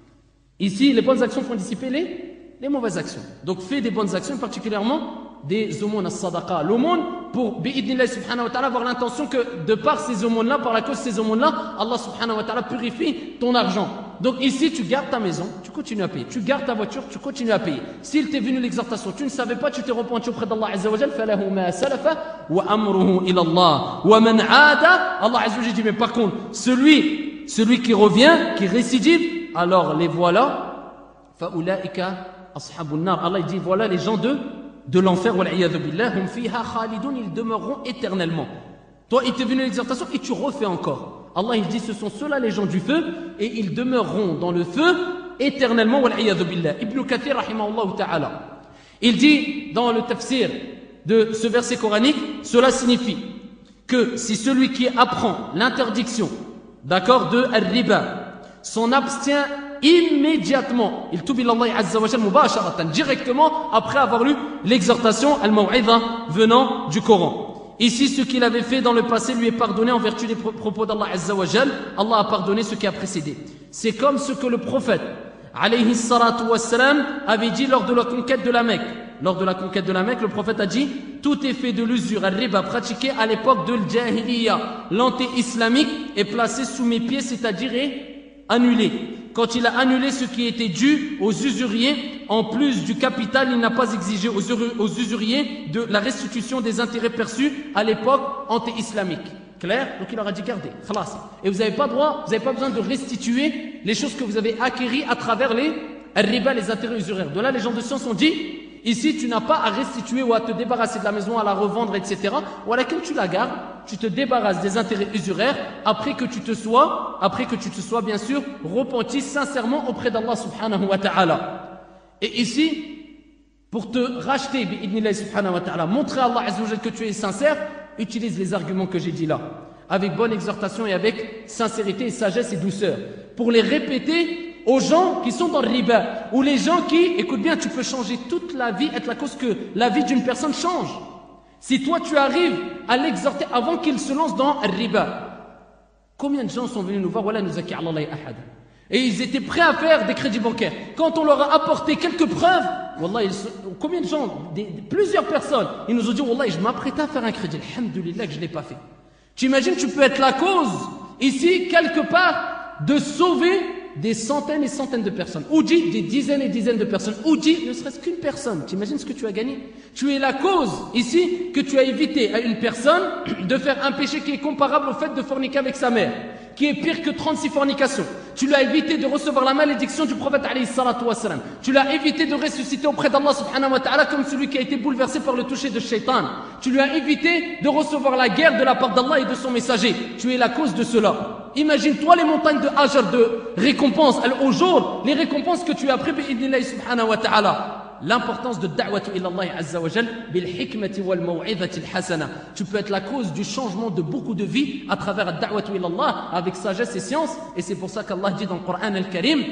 Ici, les bonnes actions font dissiper les, les mauvaises actions. Donc, fais des bonnes actions, particulièrement des aumônes, as-sadaqa. L'aumône, pour, bi'idnillah subhanahu wa ta'ala, avoir l'intention que, de par ces aumônes-là, par la cause de ces aumônes-là, Allah subhanahu wa ta'ala purifie ton argent. Donc, ici, tu gardes ta maison, tu continues à payer. Tu gardes ta voiture, tu continues à payer. S'il t'est venu l'exhortation, tu ne savais pas, tu t'es repenti auprès d'Allah azza wa jal, falahu ma salafa wa amruhu ila Allah. Wa man aada, Allah azza wa jal dit, mais par contre, celui, celui qui revient, qui récidive, alors les voilà, fa'ulaika ashabun nar. Allah dit, voilà les gens de de l'enfer, wal'iyadhu billah, hum fiha khalidun, ils demeureront éternellement. Toi, il t'est venu l'exhortation et tu refais encore. Allah, il dit, ce sont ceux-là les gens du feu et ils demeureront dans le feu éternellement, wal'iyadhu billah. Ibn Kathir, rahimahullah ta'ala, il dit dans le tafsir de ce verset coranique, cela signifie que si celui qui apprend l'interdiction, d'accord, de al-riba, s'en abstient immédiatement, il toubi Allah azza wa jal mubasharatan, directement après avoir lu l'exhortation al-maw'idha venant du Coran. Ici, ce qu'il avait fait dans le passé lui est pardonné en vertu des propos d'Allah azza wa jal. Allah a pardonné ce qui a précédé. C'est comme ce que le prophète alayhi salatu wassalam avait dit lors de la conquête de la Mecque. Lors de la conquête de la Mecque, le prophète a dit, tout effet de l'usure al-riba pratiqué à l'époque de l'jahiliya, l'anté-islamique, est placé sous mes pieds, c'est-à-dire est annulé. Quand il a annulé ce qui était dû aux usuriers, en plus du capital, il n'a pas exigé aux, aux usuriers de la restitution des intérêts perçus à l'époque anté-islamique. Clair? Donc il leur a dit, gardez, khalas. Et vous n'avez pas droit, vous n'avez pas besoin de restituer les choses que vous avez acquéries à travers les riba, les intérêts usuraires. De là, les gens de science ont dit, ici, tu n'as pas à restituer ou à te débarrasser de la maison, à la revendre, et cetera. Ou à laquelle tu la gardes, tu te débarrasses des intérêts usuraires après que tu te sois, après que tu te sois, bien sûr, repenti sincèrement auprès d'Allah subhanahu wa ta'ala. Et ici, pour te racheter, bi'idnillah subhanahu wa ta'ala, montrer à Allah azza wa jal que tu es sincère, utilise les arguments que j'ai dit là, avec bonne exhortation et avec sincérité et sagesse et douceur, pour les répéter aux gens qui sont dans le riba, ou les gens qui, écoute bien, tu peux changer toute la vie, être la cause que la vie d'une personne change. Si toi tu arrives à l'exhorter avant qu'il se lance dans le riba, combien de gens sont venus nous voir, voilà, nous zaki Allah ahad, et ils étaient prêts à faire des crédits bancaires. Quand on leur a apporté quelques preuves, wallah, ils sont, combien de gens, des, plusieurs personnes, ils nous ont dit, wallah, je m'apprêtais à faire un crédit, alhamdoulilah que je ne l'ai pas fait. Tu imagines, tu peux être la cause, ici, quelque part, de sauver des centaines et centaines de personnes, ou dit des dizaines et dizaines de personnes, ou dit ne serait-ce qu'une personne. Tu imagines ce que tu as gagné? Tu es la cause ici que tu as évité à une personne de faire un péché qui est comparable au fait de forniquer avec sa mère, qui est pire que trente-six fornications. Tu l'as évité de recevoir la malédiction du prophète alayhi salatu wassalam. Tu l'as évité de ressusciter auprès d'Allah subhanahu wa ta'ala comme celui qui a été bouleversé par le toucher de shaitan. Tu lui as évité de recevoir la guerre de la part d'Allah et de son messager. Tu es la cause de cela. Imagine-toi les montagnes de Hajar de récompenses, au jour, les récompenses que tu as prises bi'idnillahi subhanahu wa ta'ala. L'importance de da'watu ila Allah azza wa jal bil hikmati wal maw'izati al hasana. Tu peux être la cause du changement de beaucoup de vies à travers la da'watu ila Allah avec sagesse et science, et c'est pour ça qu'Allah dit dans le Coran al-Karim,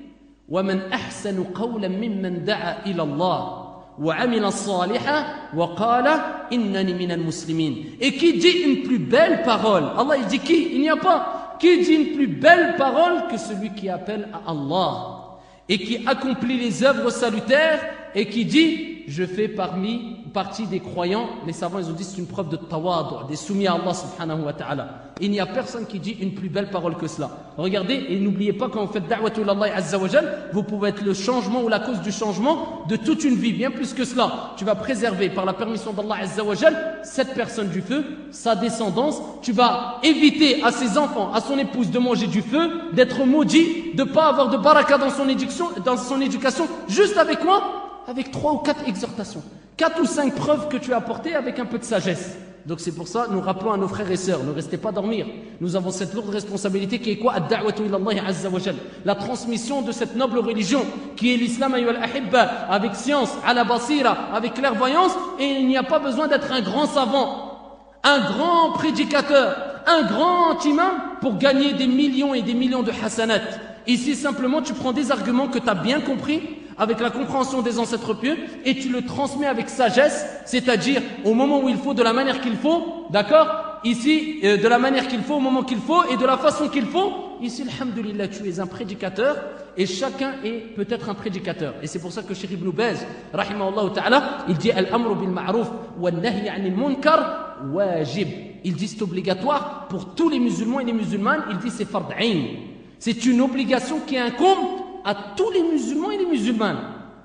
wa man ahsanu qawlan mimman da'a ila Allah wa 'amila salihan wa qala innani minal muslimin. Et qui dit une plus belle parole? Allah il dit qui? Il n'y a pas. Qui dit une plus belle parole que celui qui appelle à Allah et qui accomplit les œuvres salutaires et qui dit je fais parmi partie des croyants. Les savants ils ont dit c'est une preuve de tawadu, des soumis à Allah subhanahu wa ta'ala. Il n'y a personne qui dit une plus belle parole que cela. Regardez et n'oubliez pas quand vous faites da'watu Allah azza wa jal, vous pouvez être le changement ou la cause du changement de toute une vie. Bien plus que cela, tu vas préserver par la permission d'Allah azza wa jal cette personne du feu, sa descendance. Tu vas éviter à ses enfants, à son épouse de manger du feu, d'être maudit, de ne pas avoir de baraka dans son éducation, dans son éducation, juste avec quoi? Avec trois ou quatre exhortations, quatre ou cinq preuves que tu as apportées avec un peu de sagesse. Donc c'est pour ça, nous rappelons à nos frères et sœurs, ne restez pas dormir. Nous avons cette lourde responsabilité qui est quoi? Ad-da'watu ila Allah azza wa jal. La transmission de cette noble religion qui est l'islam ayyuhal ahibba, avec science, ala basira, avec clairvoyance, et il n'y a pas besoin d'être un grand savant, un grand prédicateur, un grand imam pour gagner des millions et des millions de hasanat. Ici simplement tu prends des arguments que tu as bien compris, avec la compréhension des ancêtres pieux, et tu le transmets avec sagesse, c'est-à-dire au moment où il faut, de la manière qu'il faut, d'accord? ici, euh, de la manière qu'il faut, au moment qu'il faut et de la façon qu'il faut. Ici, alhamdoulilah, tu es un prédicateur et chacun est peut-être un prédicateur. Et c'est pour ça que Cheikh Ibn Baz, rahimahullah ta'ala, il dit Al-amru bil ma'rouf wa nahi anil munkar wajib. Il dit c'est obligatoire pour tous les musulmans et les musulmanes. Il dit c'est fard ayn. C'est une obligation qui incombe à tous les musulmans et les musulmanes.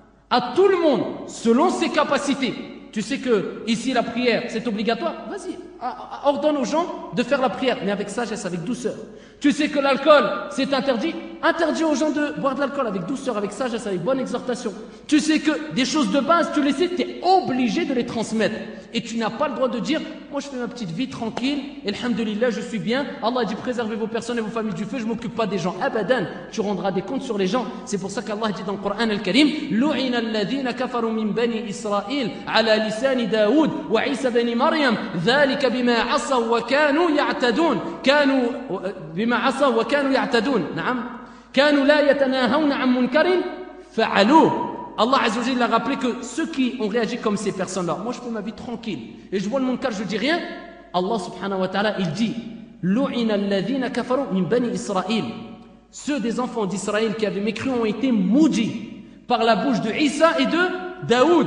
À tout le monde, selon ses capacités. Tu sais que ici la prière c'est obligatoire, vas-y, ordonne aux gens de faire la prière, mais avec sagesse, avec douceur. Tu sais que l'alcool c'est interdit, interdis aux gens de boire de l'alcool avec douceur, avec sagesse, avec bonne exhortation. Tu sais que des choses de base, tu les sais, tu es obligé de les transmettre. Et tu n'as pas le droit de dire, moi je fais ma petite vie tranquille, et alhamdulillah je suis bien, Allah a dit préservez vos personnes et vos familles du feu, je m'occupe pas des gens. Abadan, tu rendras des comptes sur les gens. C'est pour ça qu'Allah dit dans le Coran al-Karim, Lu'ina alladhina kafaru min bani Israël ala lisani Daoud wa Isa bani Maryam, dhalika bima asaw wa kanu ya'tadun, kanu bima asaw wa kanu ya'tadun, na'am, kanu la yatanahawna an munkarin fa'aluh. Allah Azza wa Jalla a rappelé que ceux qui ont réagi comme ces personnes-là, moi je fais ma vie tranquille et je vois le munkar, je dis rien. Allah subhanahu wa ta'ala il dit Lu'ina alladhina kafaru min bani Israël. Ceux des enfants d'Israël qui avaient mécru ont été maudits par la bouche de Isa et de Daoud.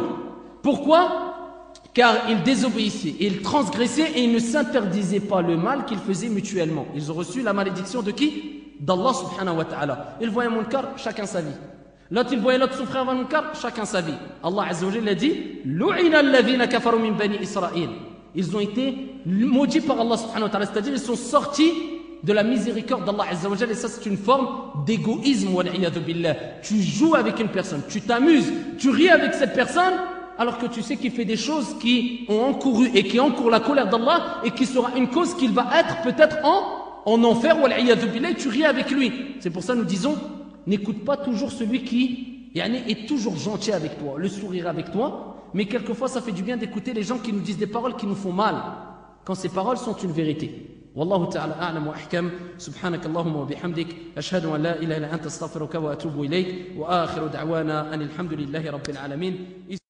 Pourquoi? Car ils désobéissaient, ils transgressaient et ils ne s'interdisaient pas le mal qu'ils faisaient mutuellement. Ils ont reçu la malédiction de qui? D'Allah subhanahu wa ta'ala. Ils voyaient un munkar, chacun sa vie. L'autre, il voyait l'autre souffrir avant le munkar, chacun sa vie. Allah Azza wa Jalla a dit Lu'ina alladhina kafaru min bani Israël. Ils ont été maudits par Allah subhanahu wa ta'ala, c'est-à-dire ils sont sortis de la miséricorde d'Allah Azza wa Jalla. Et ça c'est une forme d'égoïsme, wal'iyadu billah. Tu joues avec une personne, tu t'amuses, tu ris avec cette personne alors que tu sais qu'il fait des choses qui ont encouru et qui encourent la colère d'Allah et qui sera une cause qu'il va être peut-être en, en enfer, wal'iyadu billah, et tu ris avec lui. C'est pour ça nous disons n'écoute pas toujours celui qui yani, est toujours gentil avec toi, le sourire avec toi, mais quelquefois ça fait du bien d'écouter les gens qui nous disent des paroles qui nous font mal, quand ces paroles sont une vérité. Wallahu ta'ala a'lam wa ahkam, subhanak Allahumma wa bihamdik, ashhadu an la ilaha illa anta astaghfiruka wa atubu ilayk, wa akhiru da'wana anil hamdulillahi rabbil alamin.